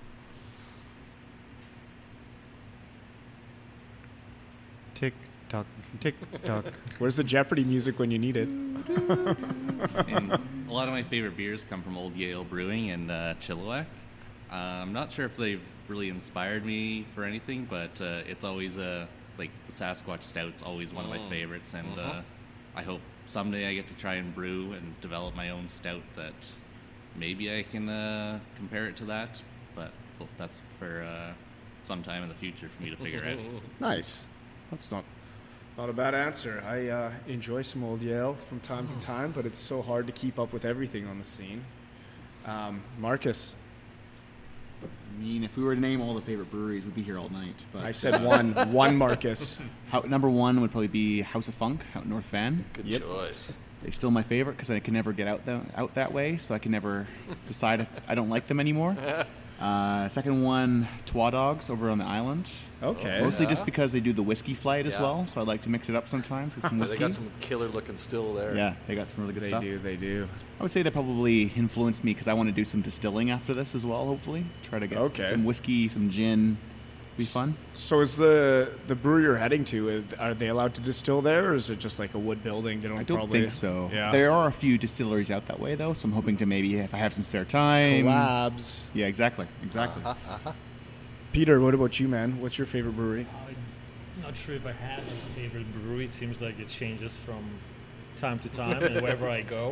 Tick tock, tick tock. Where's the Jeopardy music when you need it? And a lot of my favorite beers come from Old Yale Brewing and Chilliwack. I'm not sure if they've really inspired me for anything, but it's always like the Sasquatch Stout's always one of my favorites, and I hope someday I get to try and brew and develop my own stout that maybe I can compare it to that, but well, that's for some time in the future for me to figure out. Nice. That's not a bad answer. I enjoy some Old Yale from time to time, but it's so hard to keep up with everything on the scene. Marcus, I mean, if we were to name all the favorite breweries, we'd be here all night. But I said one Marcus. number one would probably be House of Funk out in North Van. Good Yep. choice. They're still my favorite because I can never get out that way, so I can never decide if I don't like them anymore. Second one, Twa Dogs over on the island. Okay. Mostly just because they do the whiskey flight as Yeah. well, so I like to mix it up sometimes with some Yeah, whiskey. they got some killer looking still there. Yeah, they got some really good stuff. They do. I would say they probably influenced me because I want to do some distilling after this as well, hopefully. Try to get Okay. some whiskey, some gin. Be fun. So is the brewery you're heading to, are they allowed to distill there, or is it just like a wood building? They don't I don't probably think so. Yeah. There are a few distilleries out that way, though, so I'm hoping to maybe, if I have some spare time. Collabs. Yeah, exactly. Peter, what about you, man? What's your favorite brewery? I'm not sure if I have a favorite brewery. It seems like it changes from time to time and wherever I go.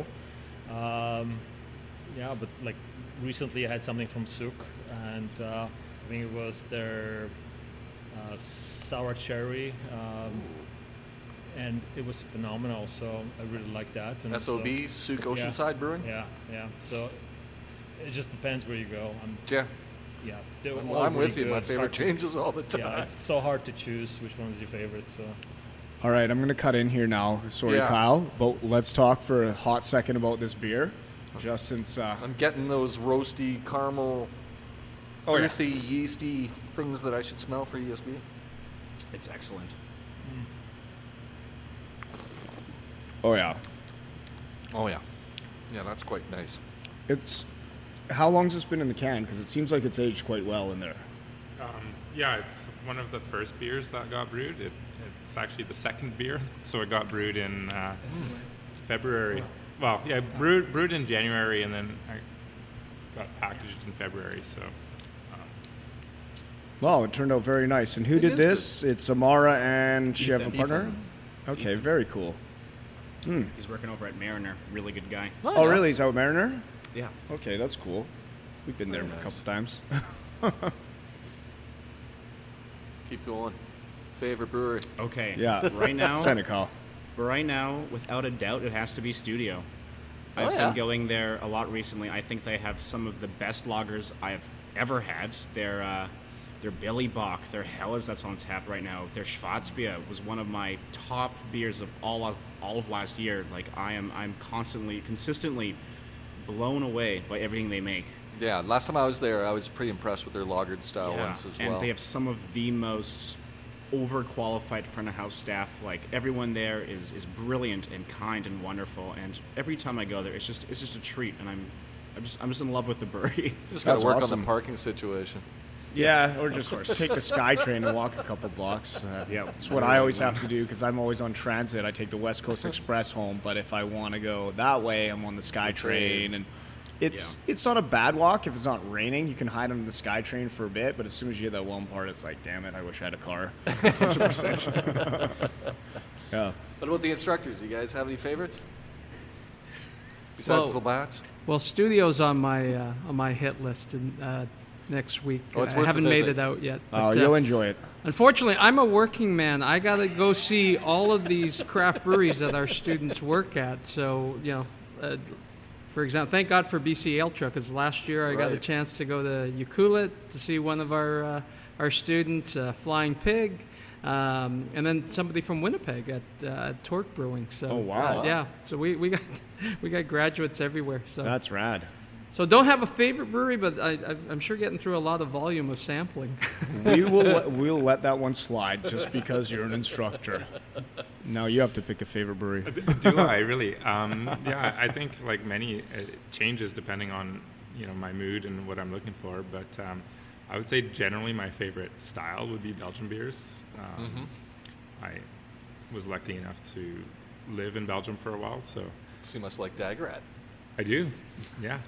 Yeah, but like recently I had something from Souk, and I think it was their sour cherry, and it was phenomenal. So I really like that. And SOB, Souk Oceanside Brewing? Yeah. So it just depends where you go. Yeah. Yeah, they're Well, all I'm really with you. good. My It's favorite hard to- changes all the time. Yeah, it's so hard to choose which one's your favorite. So All right, I'm going to cut in here now. Sorry, Yeah. Kyle, but let's talk for a hot second about this beer. Just since I'm getting those roasty, caramel, Oh, yeah. earthy, yeasty things that I should smell for ESB. It's excellent. oh yeah, Oh, yeah. Yeah, that's quite nice. it's how long's this been in the can? Because it seems like it's aged quite well in there. Yeah, it's one of the first beers that got brewed. It's actually the second beer, so it got brewed in February. Well, yeah, brewed in January, and then I got packaged in February. So Wow, it turned out very nice. And who It did is this? It's Amara and she have a Ethan. partner? Okay, very cool. He's working over at Mariner. Really good guy. Oh, yeah. really? Is that with Mariner? Yeah. Okay, that's cool. We've been there Very a nice. couple times. Keep going. Favorite brewery? Okay. Yeah. Right now, Senecal. right now, without a doubt, it has to be Studio. I've yeah. been going there a lot recently. I think they have some of the best lagers I've ever had. Their Billy Bock, their Helles that's on tap right now, their Schwarzbier was one of my top beers of all of last year. Like I'm consistently blown away by everything they make. Yeah, last time I was there, I was pretty impressed with their lagered style ones as well. And they have some of the most overqualified front of house staff. Like everyone there is brilliant and kind and wonderful. And every time I go there, it's just a treat. And I'm just in love with the brewery. Just got to work on awesome. the parking situation. Yeah, or just take the SkyTrain and walk a couple blocks. That's what I always have to do because I'm always on transit. I take the West Coast Express home, but if I want to go that way, I'm on the SkyTrain. And it's not a bad walk if it's not raining. You can hide under the SkyTrain for a bit, but as soon as you hit that one part, it's like, damn it, I wish I had a car. 100%. Yeah. What about the instructors? You guys have any favorites? Besides Labatt's? Well, Studio's on my hit list next week. It's I worth haven't the made visit. it out yet. Oh, But, you'll enjoy it. Unfortunately, I'm a working man. I got to go see all of these craft breweries that our students work at. So, for example, thank God for BC Ultra, because last year I got a Right. chance to go to Ucluelet to see one of our students, Flying Pig, and then somebody from Winnipeg at Torque Brewing. So, Oh, wow. yeah. So we got graduates everywhere. So That's rad. So don't have a favorite brewery, but I'm sure getting through a lot of volume of sampling. We'll let that one slide just because you're an instructor. Now you have to pick a favorite brewery. Do I really? Yeah, I think like many, it changes depending on my mood and what I'm looking for. But I would say generally my favorite style would be Belgian beers. I was lucky enough to live in Belgium for a while, so You must like Daggerat. I do. Yeah.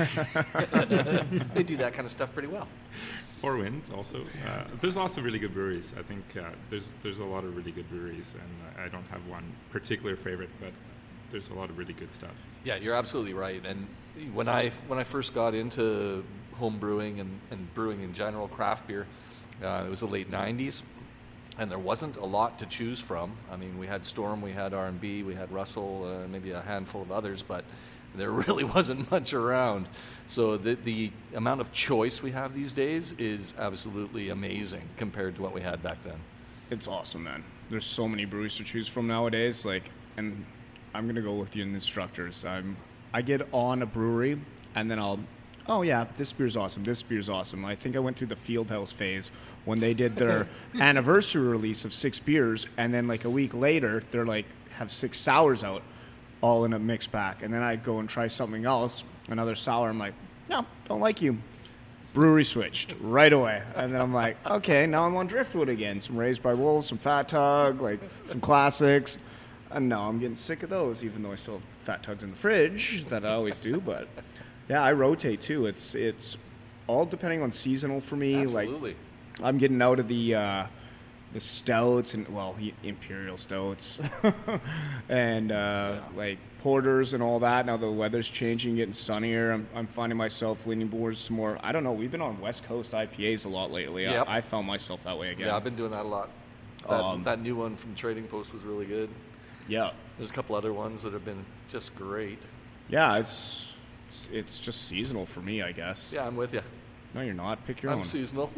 They do that kind of stuff pretty well. Four Winds also. There's lots of really good breweries. I think there's a lot of really good breweries, and I don't have one particular favorite, but there's a lot of really good stuff. Yeah, you're absolutely right. And when I first got into home brewing and brewing in general, craft beer, it was the late 90s, and there wasn't a lot to choose from. I mean, we had Storm, we had R&B, we had Russell, maybe a handful of others, but there really wasn't much around. So the amount of choice we have these days is absolutely amazing compared to what we had back then. It's awesome, man. There's so many breweries to choose from nowadays. And I'm gonna go with the instructors. I get on a brewery, and then oh yeah, this beer's awesome. This beer's awesome. I think I went through the Fieldhouse phase when they did their anniversary release of 6 beers, and then like a week later, they're like have 6 sours out, all in a mix pack, and then I'd go and try something else, another sour. I'm like, no, don't like you. Brewery switched right away, and then I'm like, okay, now I'm on Driftwood again. Some Raised by Wolves, some Fat Tug, like some classics. And now I'm getting sick of those, even though I still have Fat Tugs in the fridge that I always do. But yeah, I rotate too. It's all depending on seasonal for me. Absolutely. Like I'm getting out of the stouts and imperial stouts and like porters and all that. Now the weather's changing, getting sunnier. I'm finding myself leaning towards some more. I don't know. We've been on West Coast IPAs a lot lately. Yep. I found myself that way again. Yeah, I've been doing that a lot. That new one from Trading Post was really good. Yeah. There's a couple other ones that have been just great. Yeah, it's just seasonal for me, I guess. Yeah, I'm with you. No, you're not. Pick your own. I'm seasonal.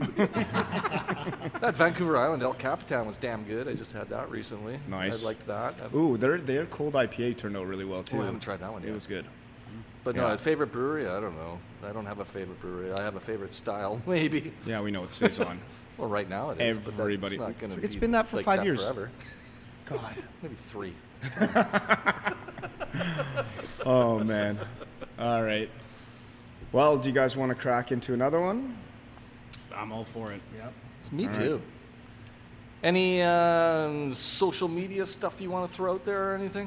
That Vancouver Island El Capitan was damn good. I just had that recently. Nice. I liked that. Ooh, their cold IPA turned out really well too. I haven't tried that one yet. It was good. But Yeah. no, a favorite brewery? I don't know. I don't have a favorite brewery. I have a favorite style, maybe. Yeah, we know it's Saison. Well, right now it is. Everybody. But that's not gonna It's be been that for like 5 that years. Forever. God. Maybe 3. Oh man. All right. Well, do you guys want to crack into another one? I'm all for it. Yep. Me All too. right. Any social media stuff you want to throw out there or anything?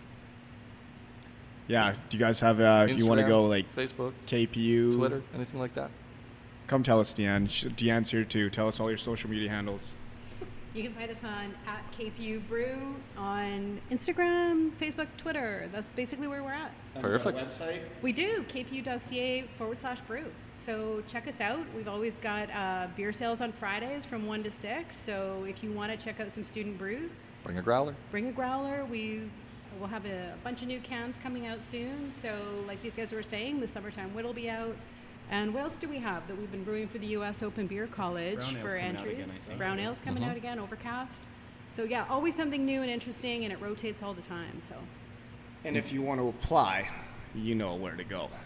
Yeah. Do you guys have? If you want to Instagram, go like Facebook, KPU, Twitter, anything like that? come tell us, Deanne. Deanne's here too. Tell us all your social media handles. You can find us on @KPU Brew on Instagram, Facebook, Twitter. That's basically where we're at. Perfect. Website. We do, kpu.ca/brew. So check us out. We've always got beer sales on Fridays from 1 to 6. So if you want to check out some student brews, Bring a growler. bring a growler. We'll have a bunch of new cans coming out soon. So like these guys were saying, the Summertime Wit will be out. And what else do we have that we've been brewing for the U.S. Open Beer College Brown Ale's for coming out entries? again, I think. Brown Ale's coming out again, Overcast. So yeah, always something new and interesting, and it rotates all the time. So And if you want to apply, you know where to go.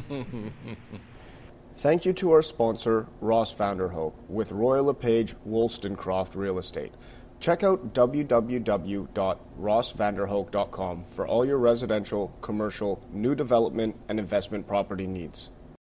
Thank you to our sponsor, Ross Vanderhoek, with Royal LePage Wollstonecroft Real Estate. Check out www.rossvanderhoek.com for all your residential, commercial, new development, and investment property needs.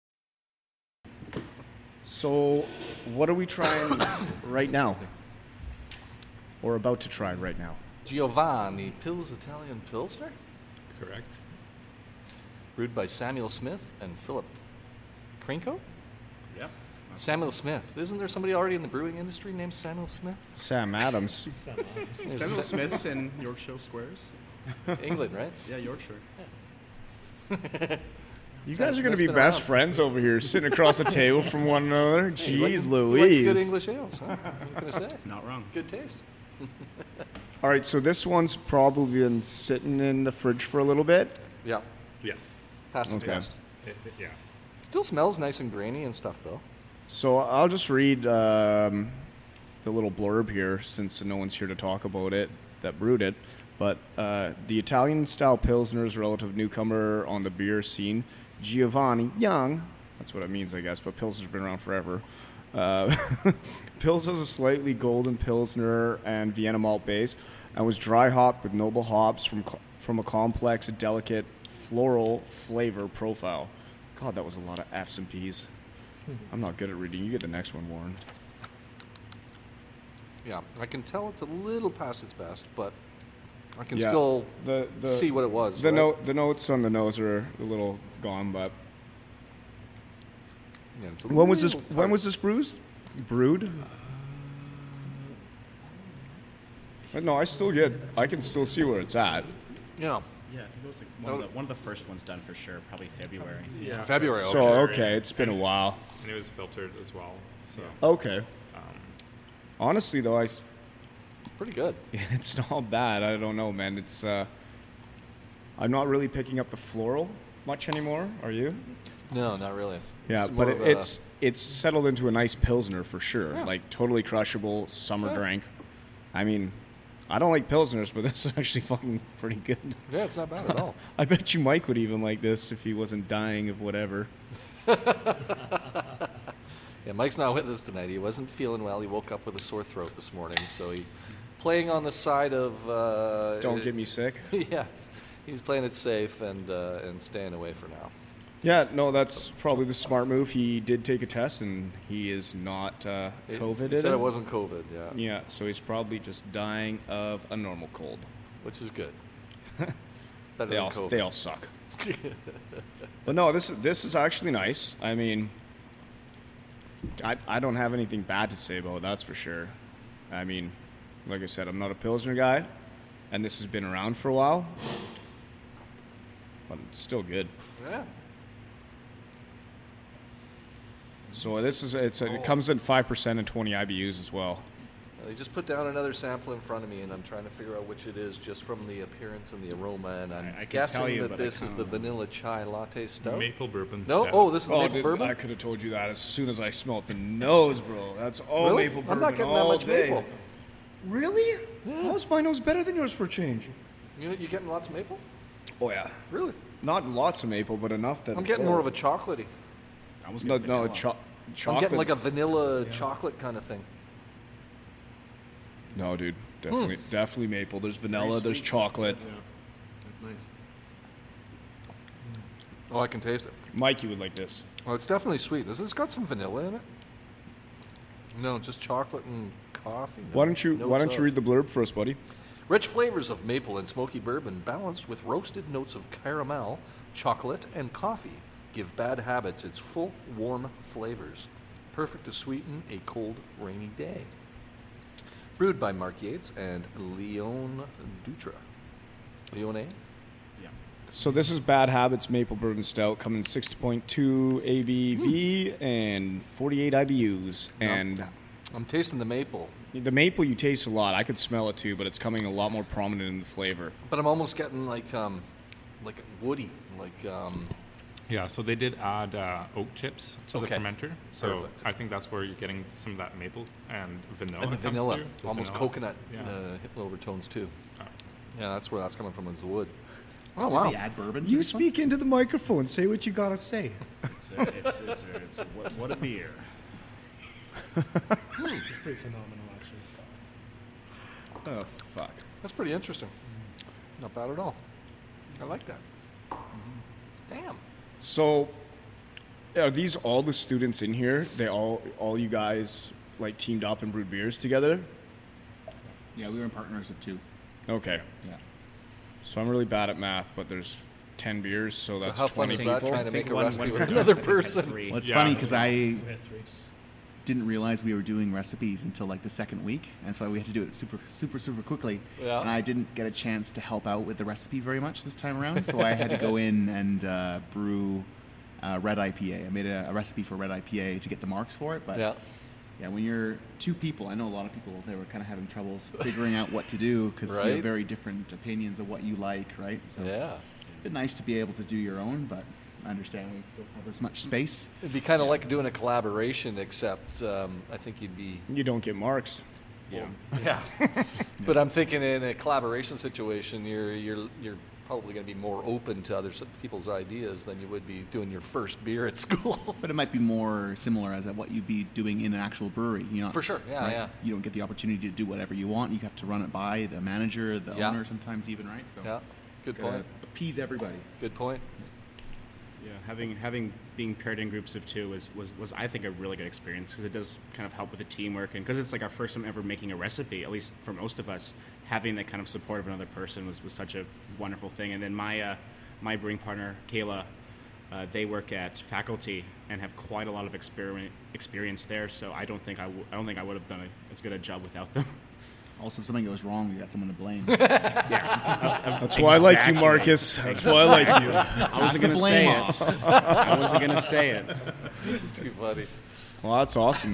So, what are we trying right now? Or about to try right now? Giovanni Pils Italian Pilsner, Correct. brewed by Samuel Smith and Philip Krinko. Yep. Samuel Smith. Isn't there somebody already in the brewing industry named Samuel Smith? Sam Adams. Samuel Smith's in Yorkshire Squares. England, right? Yeah, Yorkshire. You Sam guys are going to Smith's be been best around. friends over here, sitting across the table from one another. Hey, he likes Jeez Louise. good English ales, huh? What can I say? Not wrong. Good taste. All right, so this one's probably been sitting in the fridge for a little bit. Yeah, Yes. past its Okay. best. Yeah. Still smells nice and grainy and stuff, though. So I'll just read the little blurb here, since no one's here to talk about it that brewed it. But the Italian-style Pilsner is a relative newcomer on the beer scene. Giovanni Young, that's what it means, I guess, but Pilsner's been around forever. Pils has a slightly golden Pilsner and Vienna malt base, and was dry hopped with noble hops from a complex, delicate, floral flavor profile. God, that was a lot of F's and P's. I'm not good at reading. You get the next one, Warren. Yeah, I can tell it's a little past its best, but I can Yeah, still the see what it was. The right? the notes on the nose are a little gone, but Yeah, it's a when was this? little When tart. was this brewed? No, I can still see where it's at. Yeah, Yeah, I think it was like one of the first ones done for sure, probably February. Yeah. February. So okay. okay, it's been a while. And it was filtered as well. So Okay. Honestly, though, Pretty good. it's not bad. I don't know, man. It's I'm not really picking up the floral much anymore. Are you? No, not really. Yeah, It's but more of a- it's settled into a nice Pilsner for sure. Yeah. Like totally crushable summer Yeah. drink. I mean, I don't like Pilsners, but this is actually fucking pretty good. yeah, it's not bad at all. I bet you Mike would even like this if he wasn't dying of whatever. Yeah, Mike's not with us tonight. He wasn't feeling well. He woke up with a sore throat this morning, so he playing on the side of Don't get me sick. Yeah, he's playing it safe and staying away for now. Yeah, no, that's probably the smart move. He did take a test, and he is not He COVID. said it wasn't COVID. Yeah, Yeah, so he's probably just dying of a normal cold. which is good. Better They than all COVID. they all suck. But no, this is actually nice. I mean, I don't have anything bad to say about it, that's for sure. I mean, like I said, I'm not a Pilsner guy, and this has been around for a while, but it's still good. Yeah. So it comes in 5% and 20 IBUs as well. They just put down another sample in front of me, and I'm trying to figure out which it is just from the appearance and the aroma. And I'm I can guessing tell you, that but I this is kinda the vanilla chai latte stout. maple bourbon. No, stout. oh, this is maple bourbon. I could have told you that as soon as I smelt the nose, bro. That's all Really? maple bourbon I'm not getting that all much day. maple. Really? How's my nose better than yours for a change? You getting lots of maple? Oh yeah. Really? Not lots of maple, but enough that I'm it's getting all- more of a chocolatey. I was No, getting no, vanilla. chocolate. I'm getting like a vanilla chocolate kind of thing. No, dude, definitely maple. There's vanilla, there's chocolate. Yeah, that's nice. Oh, I can taste it. Mike, you would like this. Well, it's definitely sweet. Has this got some vanilla in it? No, just chocolate and coffee. No, Why don't you notes of- read the blurb for us, buddy? Rich flavors of maple and smoky bourbon balanced with roasted notes of caramel, chocolate, and coffee give Bad Habits its full, warm flavors. Perfect to sweeten a cold, rainy day. Brewed by Mark Yates and Leon Dutra. Leone? Yeah. So this is Bad Habits Maple Bourbon Stout, coming in 6.2 ABV and 48 IBUs. And I'm tasting the maple, the maple you taste a lot. I could smell it too, but it's coming a lot more prominent in the flavor. but I'm almost getting like woody, Yeah, so they did add oak chips to the Okay. fermenter. So Perfect. I think that's where you're getting some of that maple and vanilla. And the come vanilla, through. The almost vanilla. coconut Yeah. overtones too. Yeah, that's where that's coming from, is the wood. Did Oh wow! they add bourbon? to You this one? speak into the microphone. Say what you gotta say. It's what a beer. It's pretty phenomenal, actually. Oh fuck. That's pretty interesting. Not bad at all. I like that. Damn. So, are these all the students in here? They all you guys like teamed up and brewed beers together? Yeah, we were in partners of 2. Okay. Yeah. So I'm really bad at math, but there's 10 beers, so that's how fun 20 is that, people. trying to I think make a one- recipe one with person another had person? 3. Well, it's Yeah, funny that's because right. I We had 3. didn't realize we were doing recipes until like the second week, and so we had to do it super quickly. Yeah. And I didn't get a chance to help out with the recipe very much this time around, so I had to go in and brew red IPA. I made a recipe for red IPA to get the marks for it, but Yeah. when you're 2 people, I know a lot of people, they were kind of having troubles figuring out what to do because you Right. have very different opinions of what you like, right? So Yeah. it's been nice to be able to do your own, but I understand we don't have as much space. It'd be kind of like doing a collaboration, except I think you'd be. You don't get marks. Yeah. But I'm thinking in a collaboration situation, you're probably going to be more open to other people's ideas than you would be doing your first beer at school. But it might be more similar as what you'd be doing in an actual brewery. You know, For sure, yeah, yeah. You don't get the opportunity to do whatever you want. You have to run it by the manager, the Yeah. owner, sometimes even, right? So Yeah. Good gotta point. appease everybody. Good point. Yeah, having being paired in groups of 2 was I think a really good experience because it does kind of help with the teamwork, and because it's like our first time ever making a recipe, at least for most of us, having that kind of support of another person was such a wonderful thing. And then my brewing partner Kayla, they work at faculty and have quite a lot of experience there. So I don't think I would have done as good a job without them. Also, if something goes wrong, you got someone to blame. That's why I like you, Exactly. Marcus. That's why I like you. I wasn't the gonna blame say off. it. I wasn't gonna say it. Too funny. Well, that's awesome.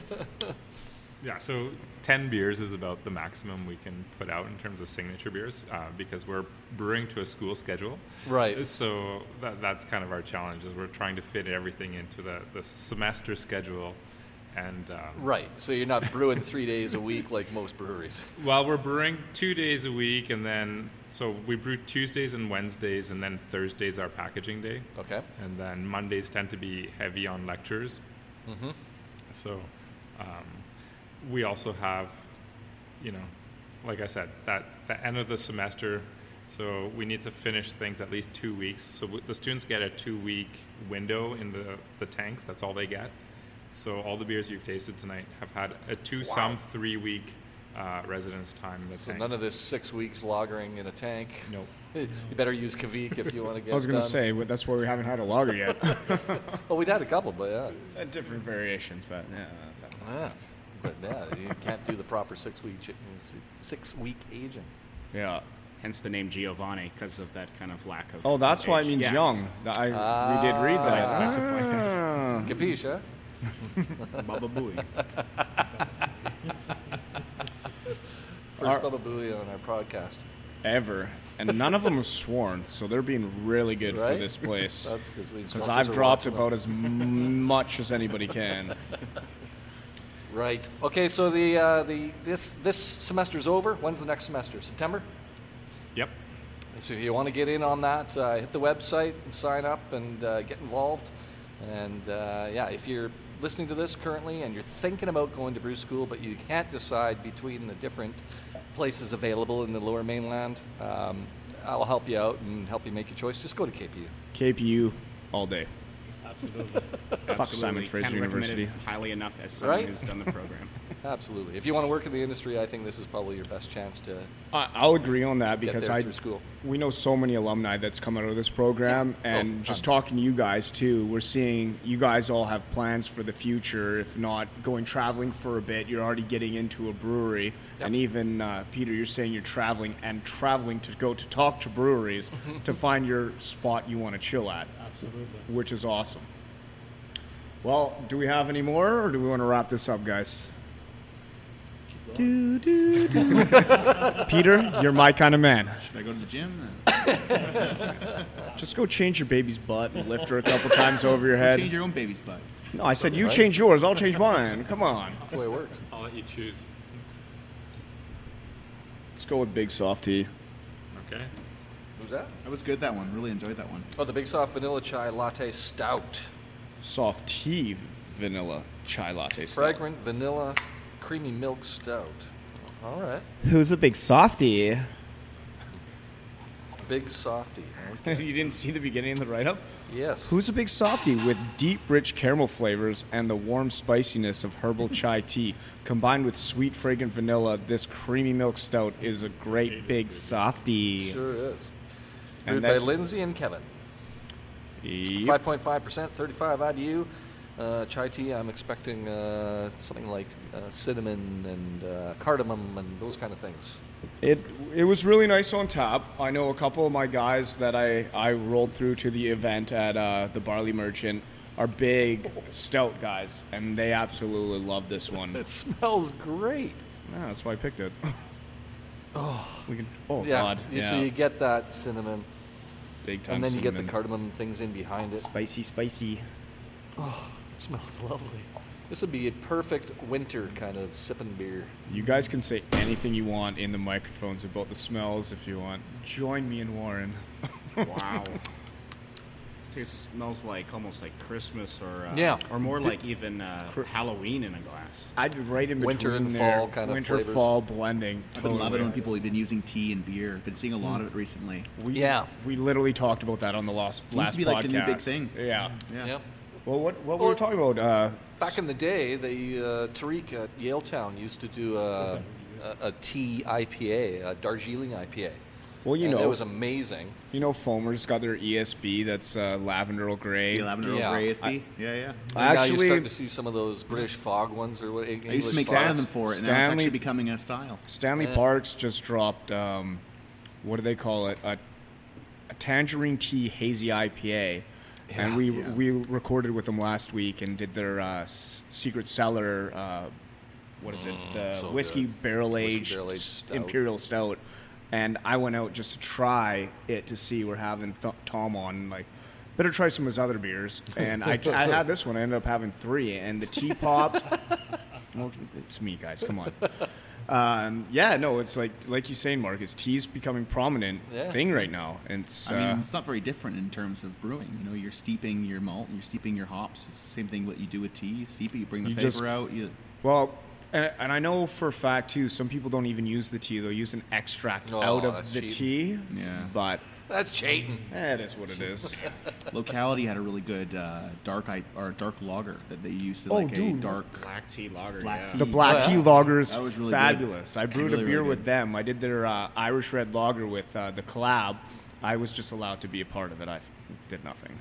Yeah, so 10 beers is about the maximum we can put out in terms of signature beers because we're brewing to a school schedule. Right. So that's kind of our challenge is we're trying to fit everything into the semester schedule. And Right. So you're not brewing 3 days a week like most breweries. well, we're brewing 2 days a week, and then so we brew Tuesdays and Wednesdays, and then Thursdays our packaging day. Okay. And then Mondays tend to be heavy on lectures. Mm-hmm. So we also have, like I said, that the end of the semester. So we need to finish things at least 2 weeks. So the students get a 2-week window in the tanks. That's all they get. So all the beers you've tasted tonight have had a 3-week residence time in the So tank. none of this 6 weeks lagering in a tank. Nope. You better use Kavik if you want to get I was going to done. say, that's why we haven't had a lager yet. Well, we'd had a couple, but yeah. Different variations, but yeah. Yeah. But yeah, you can't do the proper 6-week aging. Yeah. Hence the name Giovanni, because of that kind of lack of. Oh, that's why it age. mean Yeah. young. We did read that. Ah. Capiche, huh? Baba Booey. First Baba Booey on our podcast. Ever. And none of them have sworn, so they're being really good for Right? this place. That's because the Because instructors I've are dropped watching about them. as much as anybody can. Right. Okay, so this semester's over. When's the next semester? September? Yep. So if you want to get in on that, hit the website and sign up and get involved. And yeah, if you're listening to this currently and you're thinking about going to brew school, but you can't decide between the different places available in the Lower Mainland, I'll help you out and help you make your choice. Just go to KPU. KPU all day. Absolutely. Fuck Simon Fraser Can't recommend University. it highly enough as someone Right? who's done the program. Absolutely. If you want to work in the industry, I think this is probably your best chance to I'll agree on that get because there through school. we know so many alumni that's come out of this program, and Oh, just tons. talking to you guys too, we're seeing you guys all have plans for the future. If not going traveling for a bit, you're already getting into a brewery, and even Peter, you're saying you're traveling to go to talk to breweries to find your spot you want to chill at, Absolutely. which is awesome. Well, do we have any more, or do we want to wrap this up, guys? Keep Do, do, do. Peter, you're my kind of man. Should I go to the gym? Just go change your baby's butt and lift her a couple times over your head. Change your own baby's butt. No, I said you change yours. I'll change mine. Come on. That's the way it works. I'll let you choose. Let's go with Big Soft Tea. Okay. Who's that? That was good, that one. Really enjoyed that one. Oh, the Big Soft Vanilla Chai Latte Stout. Soft tea vanilla chai latte. Fragrant vanilla creamy milk stout. All right. Who's a big softie? Big Softy. You didn't see the beginning of the write-up? Yes. Who's a big softie with deep, rich caramel flavors and the warm spiciness of herbal chai tea combined with sweet, fragrant vanilla? This creamy milk stout is a great big softie. Sure is. And Brewed by Lindsay and Kevin. Yep. 5.5%, 35 IBU. Chai tea, I'm expecting something like cinnamon and cardamom and those kind of things. It was really nice on tap. I know a couple of my guys that I rolled through to the event at the Barley Merchant are big stout guys, and they absolutely love this one. It smells great. Yeah, that's why I picked it. Oh, oh yeah. God! So you get that cinnamon, big time, and then cinnamon. you get the cardamom things in behind it. Spicy. Oh, it smells lovely. This would be a perfect winter kind of sipping beer. You guys can say anything you want in the microphones about the smells if you want. Join me and Warren. Wow. It smells like almost like Christmas or more like even Halloween in a glass. I'd be right in between winter and there. fall kind of winter flavors. fall blending. I've been loving when people have been using tea and beer. Been seeing a lot of it recently. We literally talked about that on the last Seems to be podcast. like the new big thing. Yeah. Yep. Well, what were we talking about? Back in the day, the Tariq at Yaletown used to do a tea IPA, a Darjeeling IPA. Well, you and know, it was amazing. You know, Foamer's got their ESB that's Lavender Earl Grey. Yeah, Lavender Earl Grey ESB. Yeah. Now you're starting to see some of those British fog ones or what. I used to make fun of them for it, and now it's actually becoming a style. Stanley Parks just dropped. What do they call it? A tangerine tea hazy IPA. Yeah, and we recorded with them last week and did their secret cellar. What is it? The whiskey barrel aged imperial stout. And I went out just to try it to see. We're having Tom on, and like, better try some of his other beers. And I had this one. I ended up having 3, and the tea popped. Well, it's me, guys. Come on. It's like you're saying, Marcus. Tea's becoming prominent thing right now, and it's not very different in terms of brewing. You know, you're steeping your malt, you're steeping your hops. It's the same thing what you do with tea. You steep it, you bring the flavor out. And I know for a fact too, some people don't even use the tea; they'll use an extract out of the tea. Yeah, but that's cheating. It is what it is. Locality had a really good dark lager that they used to a dark black tea lager. The black tea lager is really fabulous. Good. I brewed a beer with them. I did their Irish Red Lager with the collab. I was just allowed to be a part of it. I did nothing.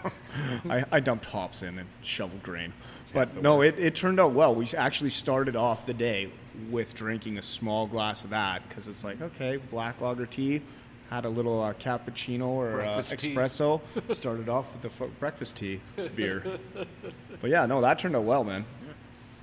I dumped hops in and shoveled grain. But no, it turned out well. We actually started off the day with drinking a small glass of that because it's like, okay, black lager tea. Had a little cappuccino or espresso. Started off with the breakfast tea beer. But yeah, no, that turned out well, man. Yeah.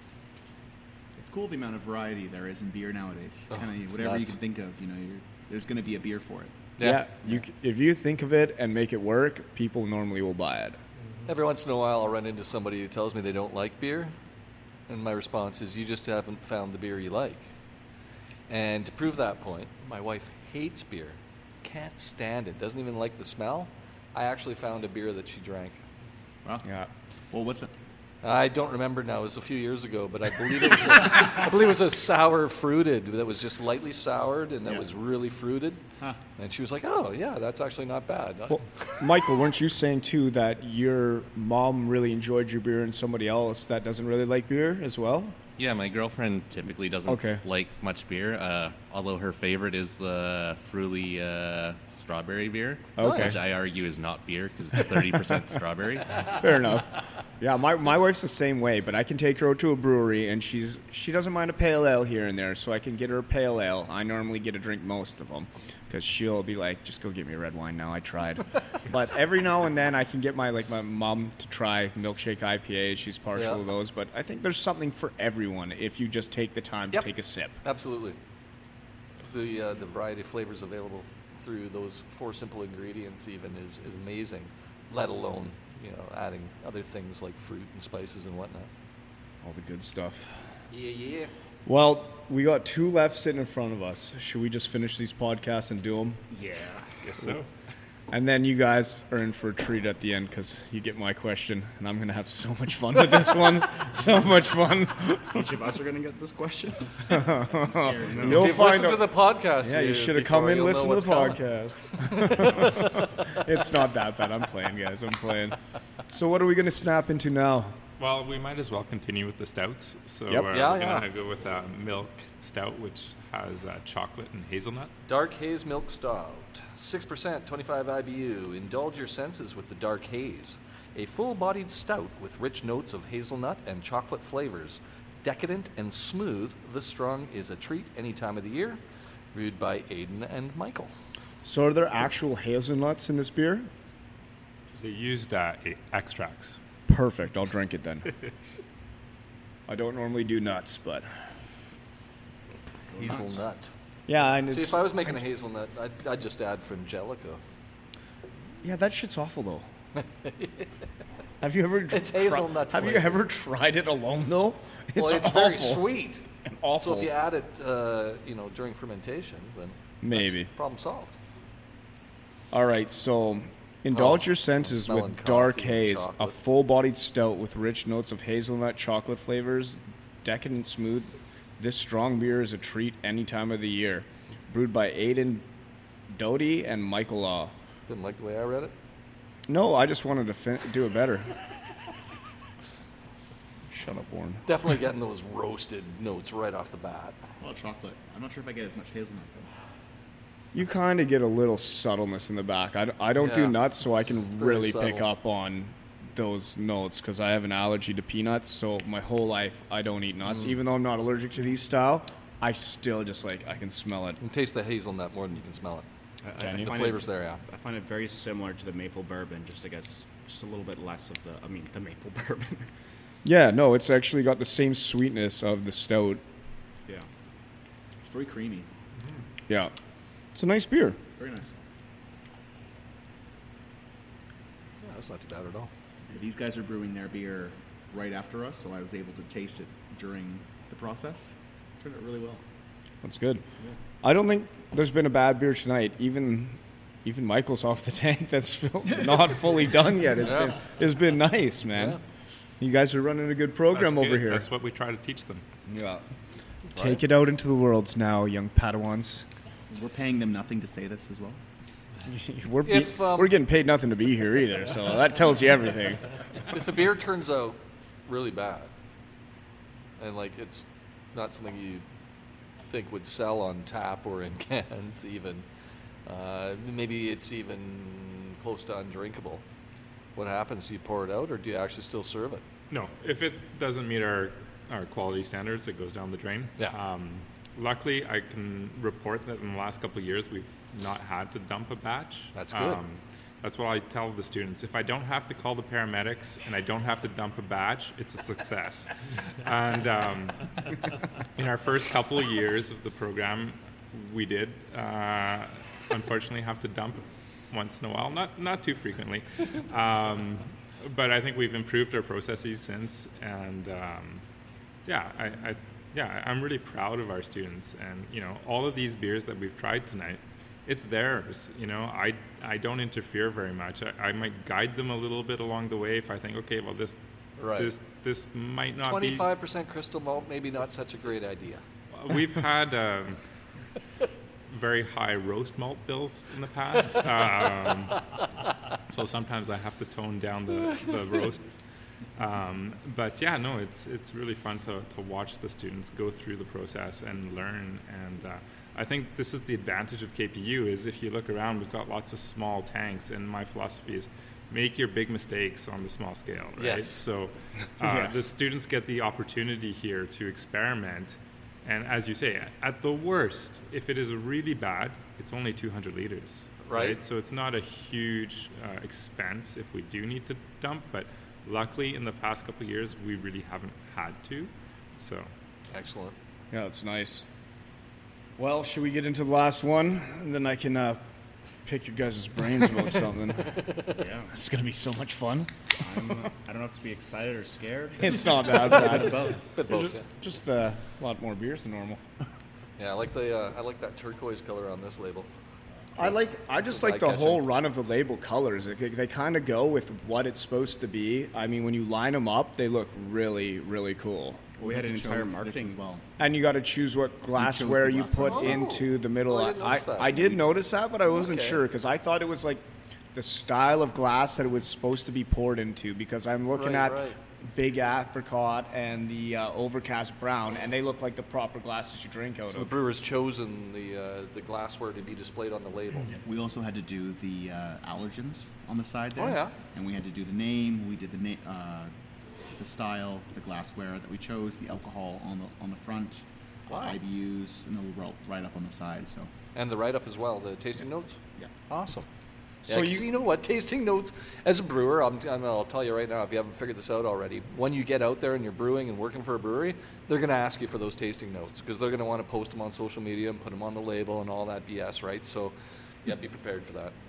It's cool the amount of variety there is in beer nowadays. Whatever nuts. you can think of, there's going to be a beer for it. Yeah. If you think of it and make it work, people normally will buy it. Every once in a while, I'll run into somebody who tells me they don't like beer, and my response is, you just haven't found the beer you like. And to prove that point, my wife hates beer. Can't stand it. Doesn't even like the smell. I actually found a beer that she drank. Wow. Yeah. Well, what's it? I don't remember now. It was a few years ago, but I believe it was a sour fruited that was just lightly soured and that was really fruited. Huh. And she was like, "Oh, yeah, that's actually not bad." Well, Michael, weren't you saying too that your mom really enjoyed your beer and somebody else that doesn't really like beer as well? Yeah, my girlfriend typically doesn't like much beer, although her favorite is the Fruity strawberry beer, which I argue is not beer because it's 30% strawberry. Fair enough. Yeah, my wife's the same way, but I can take her out to a brewery, and she doesn't mind a pale ale here and there, so I can get her a pale ale. I normally get to drink most of them because she'll be like, just go get me a red wine now, I tried. But every now and then I can get my mom to try milkshake IPA. She's partial to those, but I think there's something for everyone. everyone if you just take the time to take a sip. Absolutely. The variety of flavors available through those 4 simple ingredients even is amazing, let alone, adding other things like fruit and spices and whatnot. All the good stuff. Yeah. Well, we got 2 left sitting in front of us. Should we just finish these podcasts and do them? Yeah. Guess so. And then you guys are in for a treat at the end because you get my question, and I'm going to have so much fun with this one. So much fun. Each of us are going to get this question. You'll If you've find listened out. to the podcast, Yeah, you should have before, come in you'll listen know to the what's coming. podcast. It's not that bad. I'm playing, guys. I'm playing. So what are we going to snap into now? Well, we might as well continue with the stouts. So Yep. we're Yeah, going to go with a milk stout, which has chocolate and hazelnut. Dark Haze Milk Stout, 6%, 25 IBU. Indulge your senses with the Dark Haze, a full-bodied stout with rich notes of hazelnut and chocolate flavors. Decadent and smooth, this strong is a treat any time of the year. Brewed by Aiden and Michael. So are there actual hazelnuts in this beer? They used extracts. Perfect. I'll drink it then. I don't normally do nuts, but Hazelnut. yeah, and See, it's if I was making a hazelnut, I'd just add Frangelico. yeah, that shit's awful though. Have you ever? It's hazelnut Have you flavored. ever tried it alone though? Well, it's awful. very sweet. And awful. So if you add it, during fermentation, then Maybe. that's problem solved. All right, so indulge your senses smelling with Dark coffee and Haze, a chocolate. full-bodied stout with rich notes of hazelnut chocolate flavors, decadent smooth. This strong beer is a treat any time of the year. Brewed by Aiden Doty and Michael Law. Didn't like the way I read it. No, I just wanted to do it better. Shut up, Warren. Definitely getting those roasted notes right off the bat. Oh, chocolate. I'm not sure if I get as much hazelnut, though. You kind of get a little subtleness in the back. I don't do Yeah, nuts, so I it's can very really pick subtle. up on those notes because I have an allergy to peanuts. So my whole life, I don't eat nuts. Even though I'm not allergic to these style, I still just I can smell it. You can taste the hazelnut more than you can smell it. I The find flavor's there, yeah. I find it very similar to the maple bourbon, just a little bit less of the maple bourbon. Yeah, no, it's actually got the same sweetness of the stout. Yeah. It's very creamy. Yeah, it's a nice beer. Very nice. Yeah, that's not too bad at all. These guys are brewing their beer right after us, so I was able to taste it during the process. Turned out really well. That's good. I don't think there's been a bad beer tonight. Even Michael's off the tank that's not fully done yet. It's been nice, man. Yeah. You guys are running a good program That's over good. here. That's what we try to teach them. Yeah. Take it out into the worlds now, young Padawans. We're paying them nothing to say this as well. We're getting paid nothing to be here either, so that tells you everything. If the beer turns out really bad, and it's not something you think would sell on tap or in cans even, maybe it's even close to undrinkable. What happens? Do you pour it out, or do you actually still serve it? No, if it doesn't meet our quality standards, it goes down the drain. Yeah. Luckily, I can report that in the last couple of years, we've not had to dump a batch. That's good. That's what I tell the students. If I don't have to call the paramedics and I don't have to dump a batch, it's a success. And in our first couple of years of the program, we did unfortunately have to dump once in a while, not too frequently. But I think we've improved our processes since, and I'm really proud of our students. And all of these beers that we've tried tonight, it's theirs. I don't interfere very much. I might guide them a little bit along the way if I think, okay, well this might not be 25% crystal malt, maybe not such a great idea. We've had very high roast malt bills in the past, so sometimes I have to tone down the roast. But yeah, no, it's really fun to watch the students go through the process and learn. And I think this is the advantage of KPU is if you look around, we've got lots of small tanks, and my philosophy is make your big mistakes on the small scale, right? Yes. So Yes. the students get the opportunity here to experiment. And as you say, at the worst, if it is really bad, it's only 200 liters, Right. So it's not a huge expense if we do need to dump, but luckily in the past couple of years, we really haven't had to. So Excellent. Yeah, that's nice. Well, should we get into the last one? And then I can pick your guys' brains about something. Yeah. It's going to be so much fun. I don't know if to be excited or scared. It's not that bad. Both. Bit both, yeah. Just a lot more beers than normal. Yeah, I like that turquoise color on this label. I just like the whole run of the label colors. They kind of go with what it's supposed to be. I mean, when you line them up, they look really, really cool. We had an entire Chose marketing this as well. And you got to choose what glassware you put glassware. into the middle. Oh, I didn't notice that. I did notice that, but I wasn't Okay. sure because I thought it was like the style of glass that it was supposed to be poured into. Because I'm looking at Right. Big Apricot and the Overcast Brown, and they look like the proper glasses you drink out So the of. brewer's chosen the glassware to be displayed on the label. We also had to do the allergens on the side there. Oh, yeah. And we had to do the name. We did the style, the glassware that we chose, the alcohol on the front, Wow. IBUs, and the write up on the side. So And the write-up as well, the tasting notes? yeah. Awesome. So So you know what? Tasting notes, as a brewer, I'll tell you right now, if you haven't figured this out already, when you get out there and you're brewing and working for a brewery, they're going to ask you for those tasting notes because they're going to want to post them on social media and put them on the label and all that BS, right? So, yeah, be prepared for that.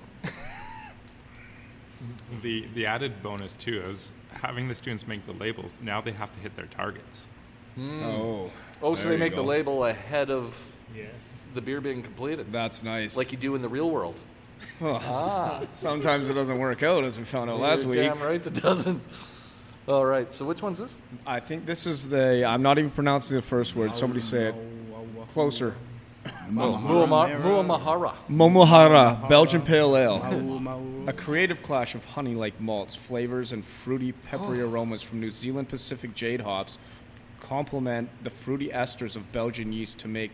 The added bonus too is having the students make the labels. Now they have to hit their targets. Oh, Oh, so there they you make go. the label ahead of Yes. the beer being completed, That's nice. like you do in the real world. Sometimes it doesn't work out, as we found out last You're week. Damn right it doesn't. All right, so which one's this? I think this is I'm not even pronouncing the first word. Somebody say it closer. Muamahara. Momohara, Belgian Pale Ale. A creative clash of honey-like malts, flavors, and fruity, peppery aromas from New Zealand Pacific Jade hops complement the fruity esters of Belgian yeast to make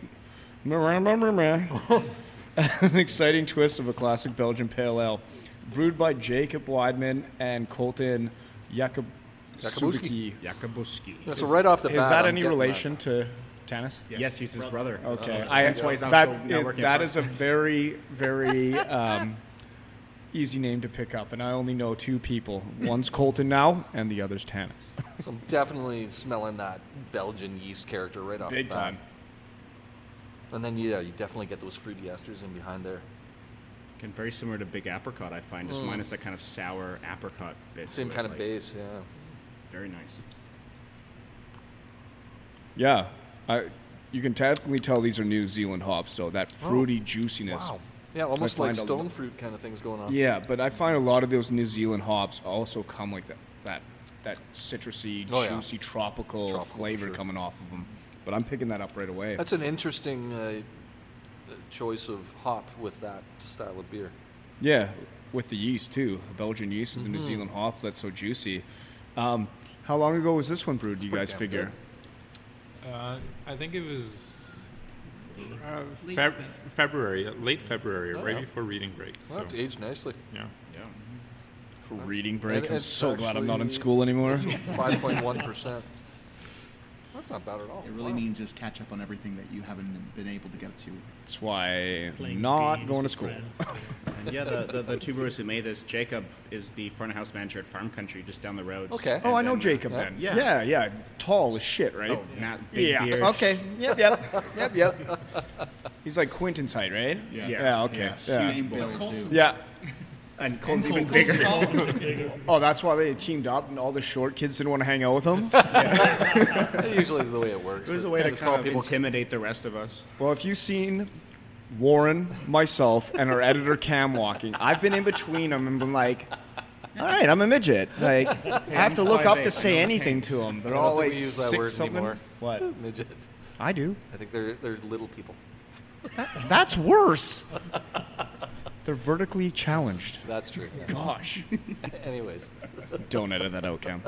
an exciting twist of a classic Belgian Pale Ale. Brewed by Jacob Weidman and Colton Yakubski. Yakabuski. Yeah, so right off the bat, Is that I'm any getting relation to Tanis? Yes, he's his brother. Okay, That's why he's on show networking that at is a very, very easy name to pick up, and I only know two people. One's Colton now, and the other's Tanis. So I'm definitely smelling that Belgian yeast character right off Big the bat. time. And then, yeah, you definitely get those fruity esters in behind there. Again, very similar to Big Apricot, I find, just minus that kind of sour apricot bit. Same to it, kind of like, base, yeah. Very nice. Yeah, you can definitely tell these are New Zealand hops, so that fruity juiciness. Wow. Yeah, almost I like find stone fruit kind of things going on. Yeah, but I find a lot of those New Zealand hops also come like that citrusy, Oh, yeah. juicy, tropical for flavor sure. coming off of them. But I'm picking that up right away. That's an interesting choice of hop with that style of beer. Yeah, with the yeast too, Belgian yeast with the New Mm-hmm. Zealand hop. That's so juicy. How long ago was this one brewed? Do you guys damn figure? I think it was February, late February, Oh, right yeah. before reading break. Well, So, that's aged nicely. yeah. Yeah. For reading break. and I'm it's so glad I'm not in actually- school anymore. 5.1%. That's not bad at all. It really Wow. means just catch up on everything that you haven't been able to get to. That's why I'm Playing not games going to with school. friends. And yeah, the two brewers who made this, Jacob is the front of house manager at Farm Country just down the road. Okay. Oh, I know then, Jacob yeah. then. Yeah. Yeah. Tall as shit, right? Oh, Matt, big yeah. beard. Okay. Yep. He's like Quinton's height, right? Yes. Yeah. Okay. Yeah. Same build, too. Yeah. And Colton's even bigger. Oh, that's why they teamed up, and all the short kids didn't want to hang out with him. That usually is the way it works. It was a way to The tall kind of people intimidate the rest of us. Well, if you've seen Warren, myself, and our editor Cam walking, I've been in between them and been like, all right, I'm a midget. Like, I have to look up to say anything to them. They're I don't all think like we use that 6 word something. anymore. What? Midget. I do. I think they're little people. That's worse. They're vertically challenged. That's true. yeah. Gosh. Anyways. Don't edit that out, Cam.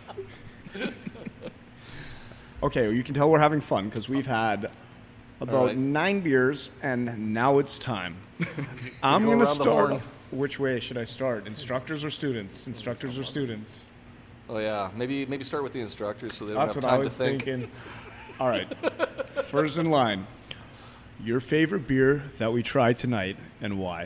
Okay, well, you can tell we're having fun because we've had about right. 9 beers, and now it's time. I'm go going to around the start. horn. Which way should I start? Instructors or students? Instructors or students? Oh yeah, maybe start with the instructors so they don't That's have what time I was to think. thinking. All right. First in line. Your favorite beer that we tried tonight and why?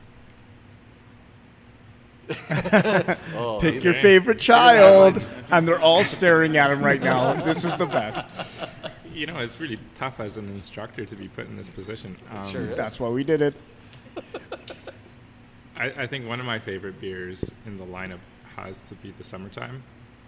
Oh, Pick maybe. your favorite child. And they're all staring at him right now. This is the best. It's really tough as an instructor to be put in this position. Sure is. That's why we did it. I think one of my favorite beers in the lineup has to be the Summertime.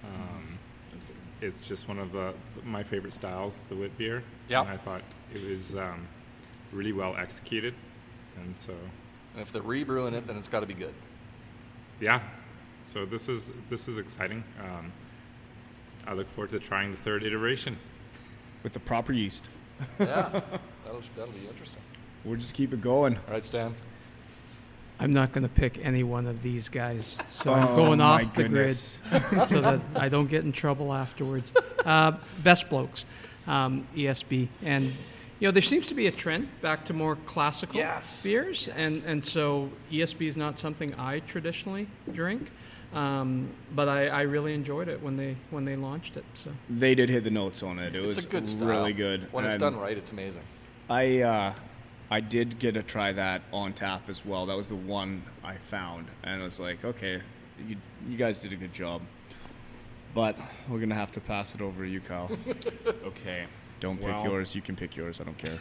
It's just one of my favorite styles, the wit beer. Yeah. And I thought it was really well executed, and so. And if they're rebrewing it, then it's got to be good. Yeah. So this is exciting. I look forward to trying the third iteration With the proper yeast. Yeah, that'll be interesting. We'll just keep it going. All right, Stan. I'm not going to pick any one of these guys, so Oh, I'm going my off the goodness. grid so that I don't get in trouble afterwards. Best Blokes, ESB, and there seems to be a trend back to more classical beers, and so ESB is not something I traditionally drink, but I really enjoyed it when they launched it. So They did hit the notes on it. It was It's a good style. really good. When it's And done right, it's amazing. I did get to try that on tap as well. That was the one I found, and I was like, okay, you guys did a good job. But we're gonna have to pass it over to you, Kyle. Okay. Don't pick Well- yours. You can pick yours. I don't care.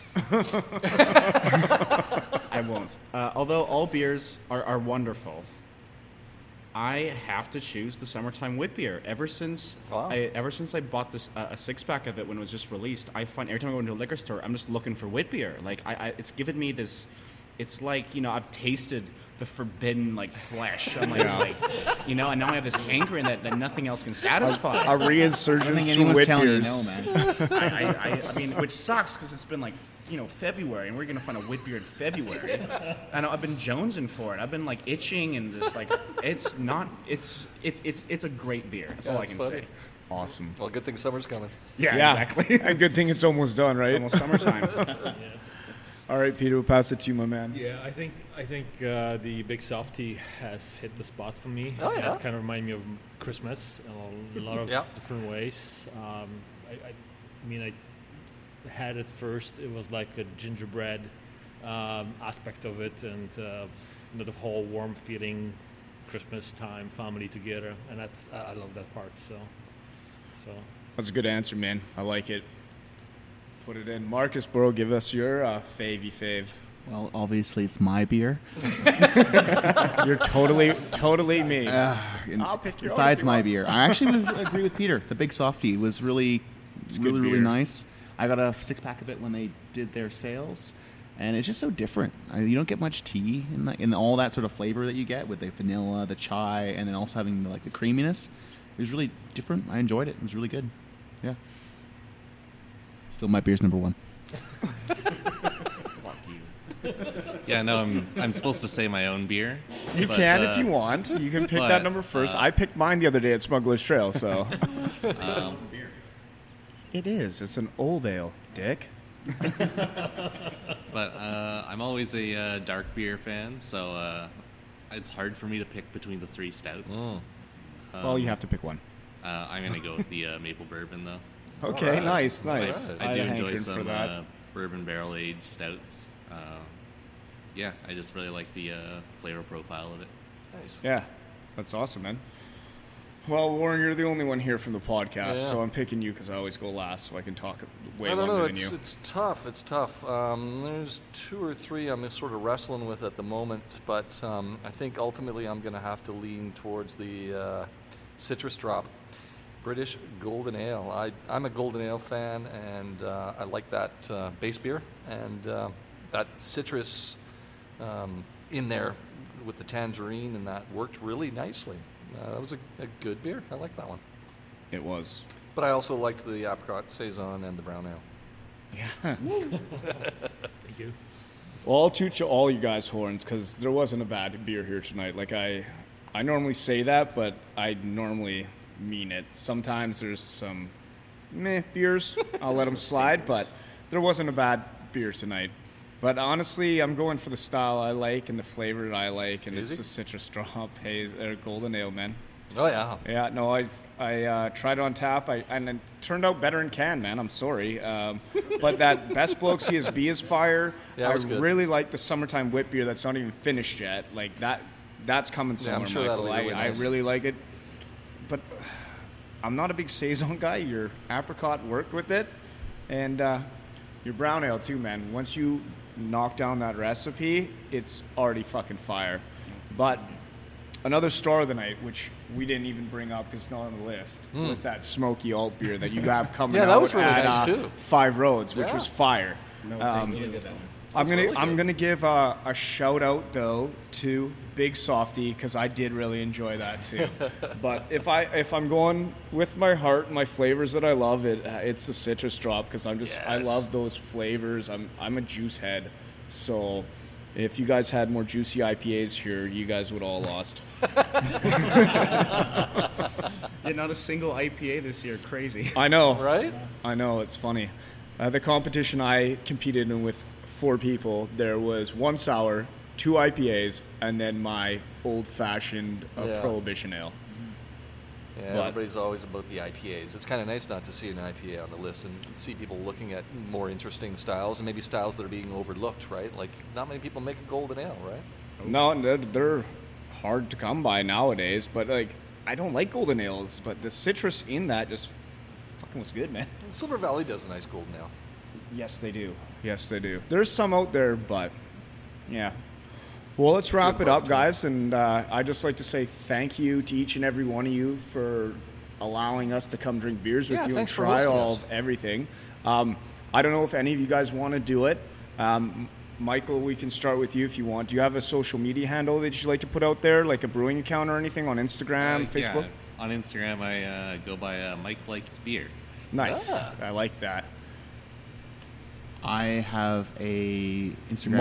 I won't. Although all beers are wonderful, I have to choose the Summertime Wit Beer. Ever since I bought this a 6-pack of it when it was just released, I find every time I go into a liquor store, I'm just looking for wit beer. Like it's given me this. It's like I've tasted the forbidden flesh. I'm and now I have this hankering that nothing else can satisfy. A resurgence I don't think from anyone's wit telling you beers. no, man. I mean, which sucks because it's been February, and we're gonna find a wit beer in February. I know I've been jonesing for it. I've been itching and just it's not. It's a great beer. That's all I it's can funny. say. Awesome. Well, good thing summer's coming. Yeah, exactly. And good thing it's almost done, right? It's almost summertime. All right, Peter, we'll pass it to you, my man. Yeah, I think the Big Softy has hit the spot for me. Oh, yeah. It kind of reminded me of Christmas in a lot of different ways. I had it first. It was like a gingerbread aspect of it, and the whole warm feeling, Christmas time, family together, and I love that part. So That's a good answer, man. I like it. Put it in. Marcus Burrow, give us your fave. Well, obviously it's my beer. You're totally me. I'll pick your besides my beer. I actually would agree with Peter. The Big Softy was really good beer. nice. I got a 6-pack of it when they did their sales, and it's just so different. You don't get much tea in all that sort of flavor that you get with the vanilla, the chai, and then also having the creaminess. It was really different. I enjoyed it. It was really good. Yeah. Still, my beer's number 1. Yeah, no, I'm supposed to say my own beer. You can if you want. You can pick that number first. I picked mine the other day at Smuggler's Trail, so. It is. It's an old ale, Dick. But I'm always a dark beer fan, so it's hard for me to pick between the 3 stouts. Well, you have to pick one. I'm going to go with the maple bourbon, though. Okay, Alright. nice. I do enjoy hankering some for that. bourbon barrel-aged stouts. Yeah, I just really like the flavor profile of it. Nice. Yeah, that's awesome, man. Well, Warren, you're the only one here from the podcast, Yeah. so I'm picking you because I always go last, so I can talk way I don't longer know. than you. It's tough. It's tough. There's 2 or 3 I'm sort of wrestling with at the moment, but I think ultimately I'm going to have to lean towards the Citrus Drop British Golden Ale. I'm a Golden Ale fan, and I like that base beer and that citrus in there with the tangerine, and that worked really nicely. That was a good beer. I like that one. It was. But I also liked the apricot saison and the brown ale. Yeah. thank you. Well, I'll toot you all you guys' horns because there wasn't a bad beer here tonight. Like I normally say that, but I normally mean it. Sometimes there's some meh beers. I'll let them slide, but there wasn't a bad beer tonight. But honestly, I'm going for the style I like and the flavor that I like, and it's the Citrus Drop Golden Ale, man. Oh yeah. Yeah, no, I tried it on tap, and it turned out better in can, man. I'm sorry, but that Best Blokes CSB is fire. Yeah, it was good. Really like the Summertime Wit beer that's not even finished yet. Like that's coming Yeah, I'm somewhere, sure Michael. that'll be really I nice. really like it, but I'm not a big saison guy. Your apricot worked with it, And your brown ale too, man. Once you knock down that recipe, it's already fucking fire. But another star of the night, which we didn't even bring up because it's not on the list, was that smoky alt beer that you have coming Yeah, out that was really at nice, too. Five Roads, which Yeah. was fire. No, thank you. That one. I'm gonna give a shout out though to Big Softy because I did really enjoy that too. But if I'm going with my heart, my flavors that I love, it's the citrus drop because I love those flavors. I'm a juice head, so if you guys had more juicy IPAs here, you guys would all lost. Yeah, not a single IPA this year. Crazy. I know, Right? I know, it's funny. The competition I competed in with 4 people, there was 1 sour, 2 IPAs, and then my old-fashioned Yeah. Prohibition Ale. Yeah, But- everybody's always about the IPAs. It's kind of nice not to see an IPA on the list and see people looking at more interesting styles and maybe styles that are being overlooked, right? Like, not many people make a golden ale, right? No, they're hard to come by nowadays, but like I don't like golden ales, but the citrus in that just fucking was good, man. Silver Valley does a nice golden ale. Yes, they do. Yes, they do. There's some out there, but yeah. Well, let's wrap it up, guys, and I'd just like to say thank you to each and every one of you for allowing us to come drink beers with Yeah, you and thanks for try hosting all us. of everything. I don't know if any of you guys want to do it. Michael, we can start with you if you want. Do you have a social media handle that you'd like to put out there, like a brewing account or anything on Instagram, Facebook? Yeah, on Instagram, I go by Mike Likes Beer. Nice. I like that. I have a Instagram.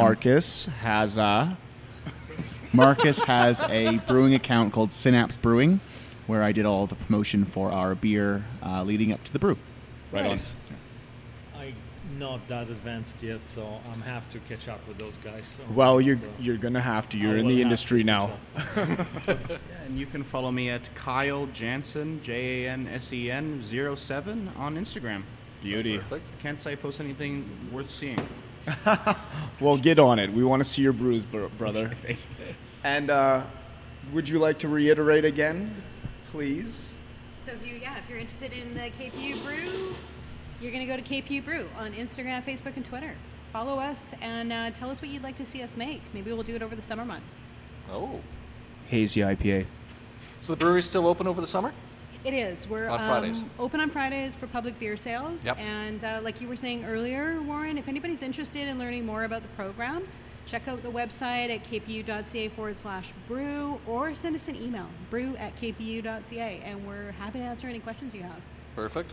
Marcus has a a brewing account called Synapse Brewing, where I did all the promotion for our beer leading up to the brew. right Nice. I'm not that advanced yet, so I'm have to catch up with those guys. So, on. Well, so you're gonna have to. You're I in will the have industry to now. catch up. Yeah, and you can follow me at Kyle Jansen, JANSEN 07 on Instagram. Beauty. Perfect. Can't say I post anything worth seeing. Well, get on it. We want to see your brews, brother. And would you like to reiterate again, please? So if you're interested in the KPU Brew, you're going to go to KPU Brew on Instagram, Facebook, and Twitter. Follow us and tell us what you'd like to see us make. Maybe we'll do it over the summer months. Oh. Hazy IPA. So the brewery's still open over the summer? It is. We're On Fridays. open on Fridays for public beer sales. Yep. And like you were saying earlier, Warren, if anybody's interested in learning more about the program, check out the website at kpu.ca/brew or send us an email, brew@kpu.ca, and we're happy to answer any questions you have. Perfect.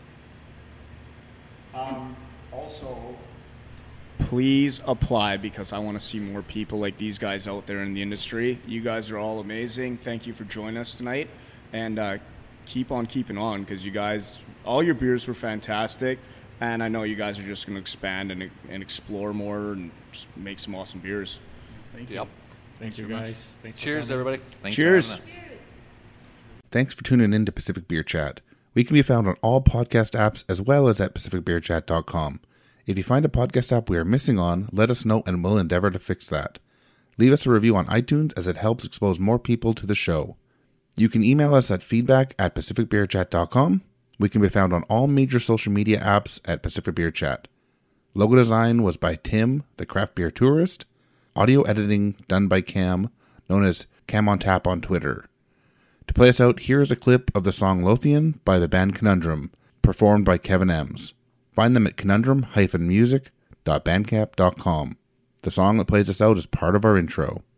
Also, please apply because I want to see more people like these guys out there in the industry. You guys are all amazing. Thank you for joining us tonight. And keep on keeping on because you guys, all your beers were fantastic. And I know you guys are just going to expand and explore more and just make some awesome beers. Thank you. Yep. Thank you, guys. Thanks for Cheers, coming. everybody. Thanks Cheers. For having us. Thanks for tuning in to Pacific Beer Chat. We can be found on all podcast apps as well as at pacificbeerchat.com. If you find a podcast app we are missing on, let us know and we'll endeavor to fix that. Leave us a review on iTunes as it helps expose more people to the show. You can email us at feedback@pacificbeerchat.com. We can be found on all major social media apps at Pacific Beer Chat. Logo design was by Tim, the craft beer tourist. Audio editing done by Cam, known as Cam on Tap on Twitter. To play us out, here is a clip of the song Lothian by the band Conundrum, performed by Kevin Ems. Find them at conundrum-music.bandcamp.com. The song that plays us out is part of our intro.